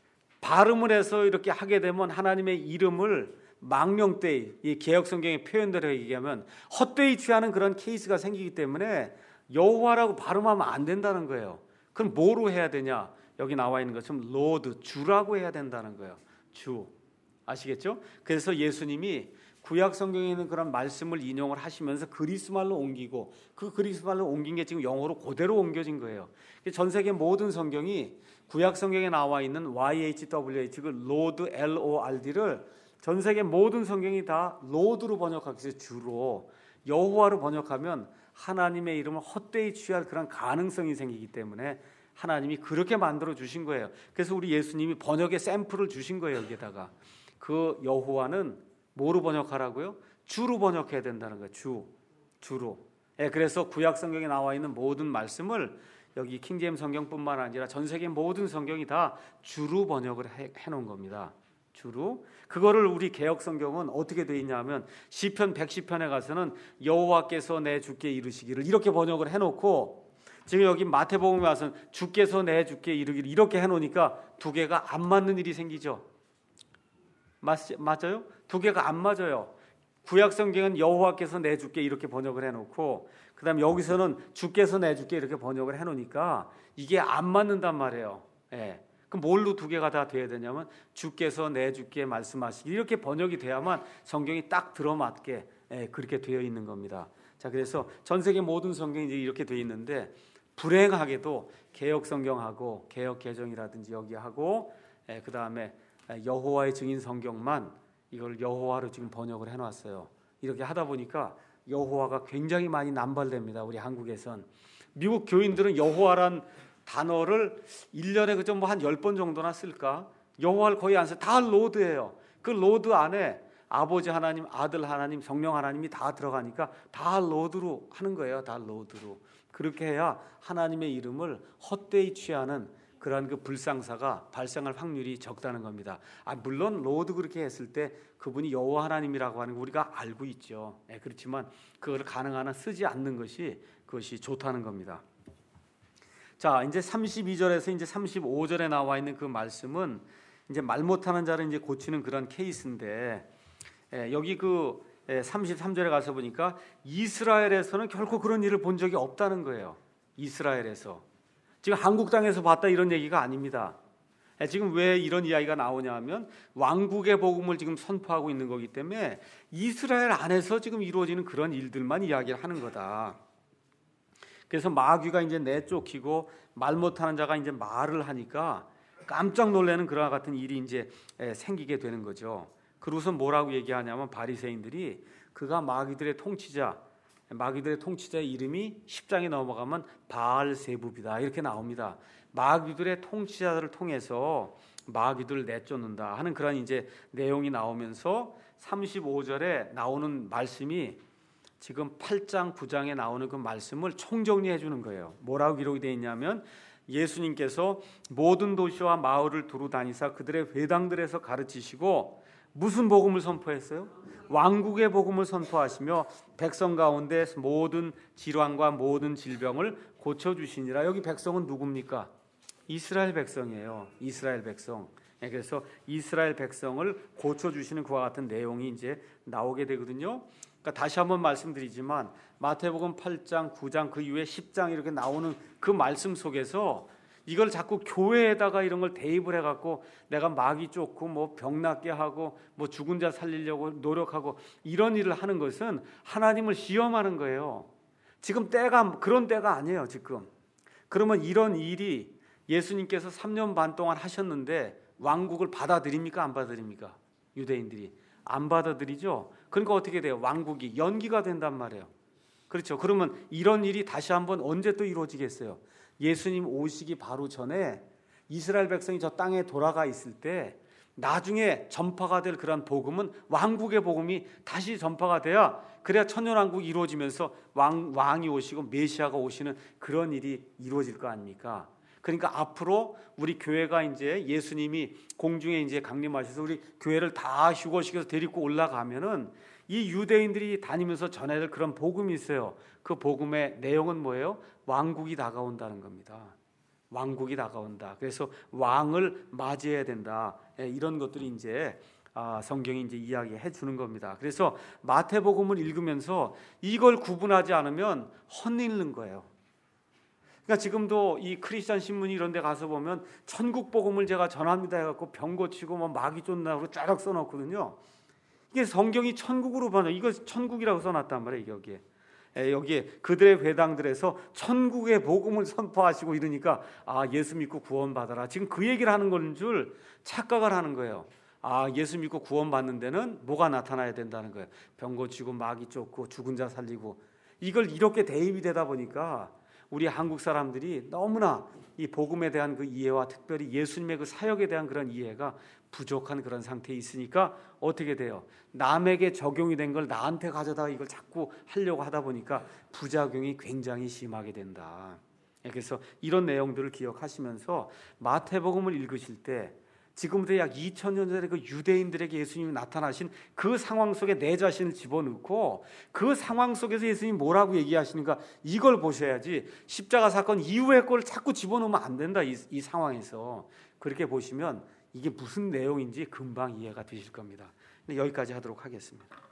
발음을 해서 이렇게 하게 되면 하나님의 이름을 망령되이 이 개역 성경의 표현대로 얘기하면 헛되이 취하는 그런 케이스가 생기기 때문에 여호와라고 발음하면 안 된다는 거예요. 그럼 뭐로 해야 되냐? 여기 나와 있는 것처럼 로드 주라고 해야 된다는 거예요. 주. 아시겠죠? 그래서 예수님이 구약 성경에 있는 그런 말씀을 인용을 하시면서 그리스 말로 옮기고 그 그리스 말로 옮긴 게 지금 영어로 그대로 옮겨진 거예요. 전 세계 모든 성경이 구약 성경에 나와 있는 와이 에이치 더블유 에이치 그 로드 엘 오 알 디를 전 세계 모든 성경이 다 로드로 번역하기 위해서 주로 여호와로 번역하면 하나님의 이름을 헛되이 취할 그런 가능성이 생기기 때문에 하나님이 그렇게 만들어 주신 거예요. 그래서 우리 예수님이 번역의 샘플을 주신 거예요. 여기다가 그 여호와는 뭐로 번역하라고요? 주로 번역해야 된다는 거예요. 주, 주로. 예, 그래서 구약 성경에 나와 있는 모든 말씀을 여기 킹제임 성경뿐만 아니라 전 세계 모든 성경이 다 주로 번역을 해, 해놓은 겁니다. 주로. 그거를 우리 개역 성경은 어떻게 돼 있냐면 시편 백십 편에 가서는 여호와께서 내 주께 이르시기를 이렇게 번역을 해놓고 지금 여기 마태복음에 와서는 주께서 내 주께 이르기를 이렇게 해놓으니까 두 개가 안 맞는 일이 생기죠. 맞, 맞아요? 두 개가 안 맞아요. 구약 성경은 여호와께서 내 주께 이렇게 번역을 해놓고 그 다음에 여기서는 주께서 내 주께 이렇게 번역을 해놓으니까 이게 안 맞는단 말이에요. 예. 그럼 뭘로 두 개가 다 돼야 되냐면 주께서 내 주께 말씀하시기 이렇게 번역이 돼야만 성경이 딱 들어맞게 예, 그렇게 되어 있는 겁니다. 자, 그래서 전 세계 모든 성경이 이제 이렇게 되어 있는데 불행하게도 개역 성경하고 개역 개정이라든지 여기 하고 예, 그 다음에 여호와의 증인 성경만 이걸 여호와로 지금 번역을 해놨어요. 이렇게 하다 보니까 여호와가 굉장히 많이 남발됩니다. 우리 한국에선. 미국 교인들은 여호와란 단어를 일 년에 그저 뭐 한 열 번 정도나 쓸까? 여호와를 거의 안 써요. 다 로드예요. 그 로드 안에 아버지 하나님, 아들 하나님, 성령 하나님이 다 들어가니까 다 로드로 하는 거예요. 다 로드로. 그렇게 해야 하나님의 이름을 헛되이 취하는 그러한 그 불상사가 발생할 확률이 적다는 겁니다. 아, 물론 로도 그렇게 했을 때 그분이 여호와 하나님이라고 하는 거 우리가 알고 있죠. 예, 그렇지만 그걸 가능한 한 쓰지 않는 것이 그것이 좋다는 겁니다. 자, 이제 삼십이 절에서 이제 삼십오 절에 나와 있는 그 말씀은 이제 말 못하는 자를 이제 고치는 그런 케이스인데, 예, 여기 그 삼십삼 절에 가서 보니까 이스라엘에서는 결코 그런 일을 본 적이 없다는 거예요. 이스라엘에서. 지금 한국 땅에서 봤다 이런 얘기가 아닙니다. 지금 왜 이런 이야기가 나오냐 하면 왕국의 복음을 지금 선포하고 있는 거기 때문에 이스라엘 안에서 지금 이루어지는 그런 일들만 이야기를 하는 거다. 그래서 마귀가 이제 내쫓기고 말 못하는 자가 이제 말을 하니까 깜짝 놀라는 그와 같은 일이 이제 생기게 되는 거죠. 그러고서 뭐라고 얘기하냐면 바리새인들이 그가 마귀들의 통치자, 마귀들의 통치자의 이름이 십 장에 넘어가면 바알세붑이다 이렇게 나옵니다. 마귀들의 통치자들을 통해서 마귀들을 내쫓는다 하는 그런 이제 내용이 나오면서 삼십오 절에 나오는 말씀이 지금 팔 장, 구 장에 나오는 그 말씀을 총정리해 주는 거예요. 뭐라고 기록이 되어 있냐면 예수님께서 모든 도시와 마을을 두루 다니사 그들의 회당들에서 가르치시고 무슨 복음을 선포했어요? 왕국의 복음을 선포하시며 백성 가운데 모든 질환과 모든 질병을 고쳐주시니라. 여기 백성은 누굽니까? 이스라엘 백성이에요. 이스라엘 백성. 그래서 이스라엘 백성을 고쳐주시는 그와 같은 내용이 이제 나오게 되거든요. 그러니까 다시 한번 말씀드리지만 마태복음 팔 장, 구 장 그 이후에 십 장 이렇게 나오는 그 말씀 속에서 이걸 자꾸 교회에다가 이런 걸 대입을 해갖고 내가 마귀 쫓고 뭐 병 낫게 하고 뭐 죽은 자 살리려고 노력하고 이런 일을 하는 것은 하나님을 시험하는 거예요. 지금 때가 그런 때가 아니에요. 지금. 그러면 이런 일이 예수님께서 삼 년 반 동안 하셨는데 왕국을 받아들입니까? 안 받아들입니까? 유대인들이 안 받아들이죠. 그러니까 어떻게 돼요? 왕국이 연기가 된단 말이에요. 그렇죠. 그러면 이런 일이 다시 한번 언제 또 이루어지겠어요? 예수님 오시기 바로 전에 이스라엘 백성이 저 땅에 돌아가 있을 때 나중에 전파가 될 그런 복음은 왕국의 복음이 다시 전파가 돼야 그래야 천년왕국이 이루어지면서 왕, 왕이 오시고 메시아가 오시는 그런 일이 이루어질 거 아닙니까? 그러니까 앞으로 우리 교회가 이제 예수님이 공중에 이제 강림하셔서 우리 교회를 다 휴거시켜서 데리고 올라가면은 이 유대인들이 다니면서 전해야 될 그런 복음이 있어요. 그 복음의 내용은 뭐예요? 왕국이 다가온다는 겁니다. 왕국이 다가온다. 그래서 왕을 맞이해야 된다. 이런 것들이 이제 성경이 이제 이야기해 주는 겁니다. 그래서 마태복음을 읽으면서 이걸 구분하지 않으면 헛일는 거예요. 그러니까 지금도 이 크리스천 신문 이런 데 가서 보면 천국 복음을 제가 전합니다 해갖고 병 고치고 뭐 마귀 쫓나고 쫙 써놓거든요. 이게 성경이 천국으로 번역, 이거 천국이라고 써놨단 말이에요. 여기에 여기에 그들의 회당들에서 천국의 복음을 선포하시고 이러니까 아 예수 믿고 구원받아라. 지금 그 얘기를 하는 건 줄 착각을 하는 거예요. 아 예수 믿고 구원받는 데는 뭐가 나타나야 된다는 거예요. 병 고치고 마귀 쫓고 죽은 자 살리고 이걸 이렇게 대입이 되다 보니까 우리 한국 사람들이 너무나 이 복음에 대한 그 이해와 특별히 예수님의 그 사역에 대한 그런 이해가 부족한 그런 상태에 있으니까 어떻게 돼요? 남에게 적용이 된 걸 나한테 가져다가 이걸 자꾸 하려고 하다 보니까 부작용이 굉장히 심하게 된다. 그래서 이런 내용들을 기억하시면서 마태복음을 읽으실 때 지금부터 약 이천 년 전에 그 유대인들에게 예수님이 나타나신 그 상황 속에 내 자신을 집어넣고 그 상황 속에서 예수님이 뭐라고 얘기하시는가 이걸 보셔야지 십자가 사건 이후의 걸 자꾸 집어넣으면 안 된다. 이, 이 상황에서 그렇게 보시면 이게 무슨 내용인지 금방 이해가 되실 겁니다. 여기까지 하도록 하겠습니다.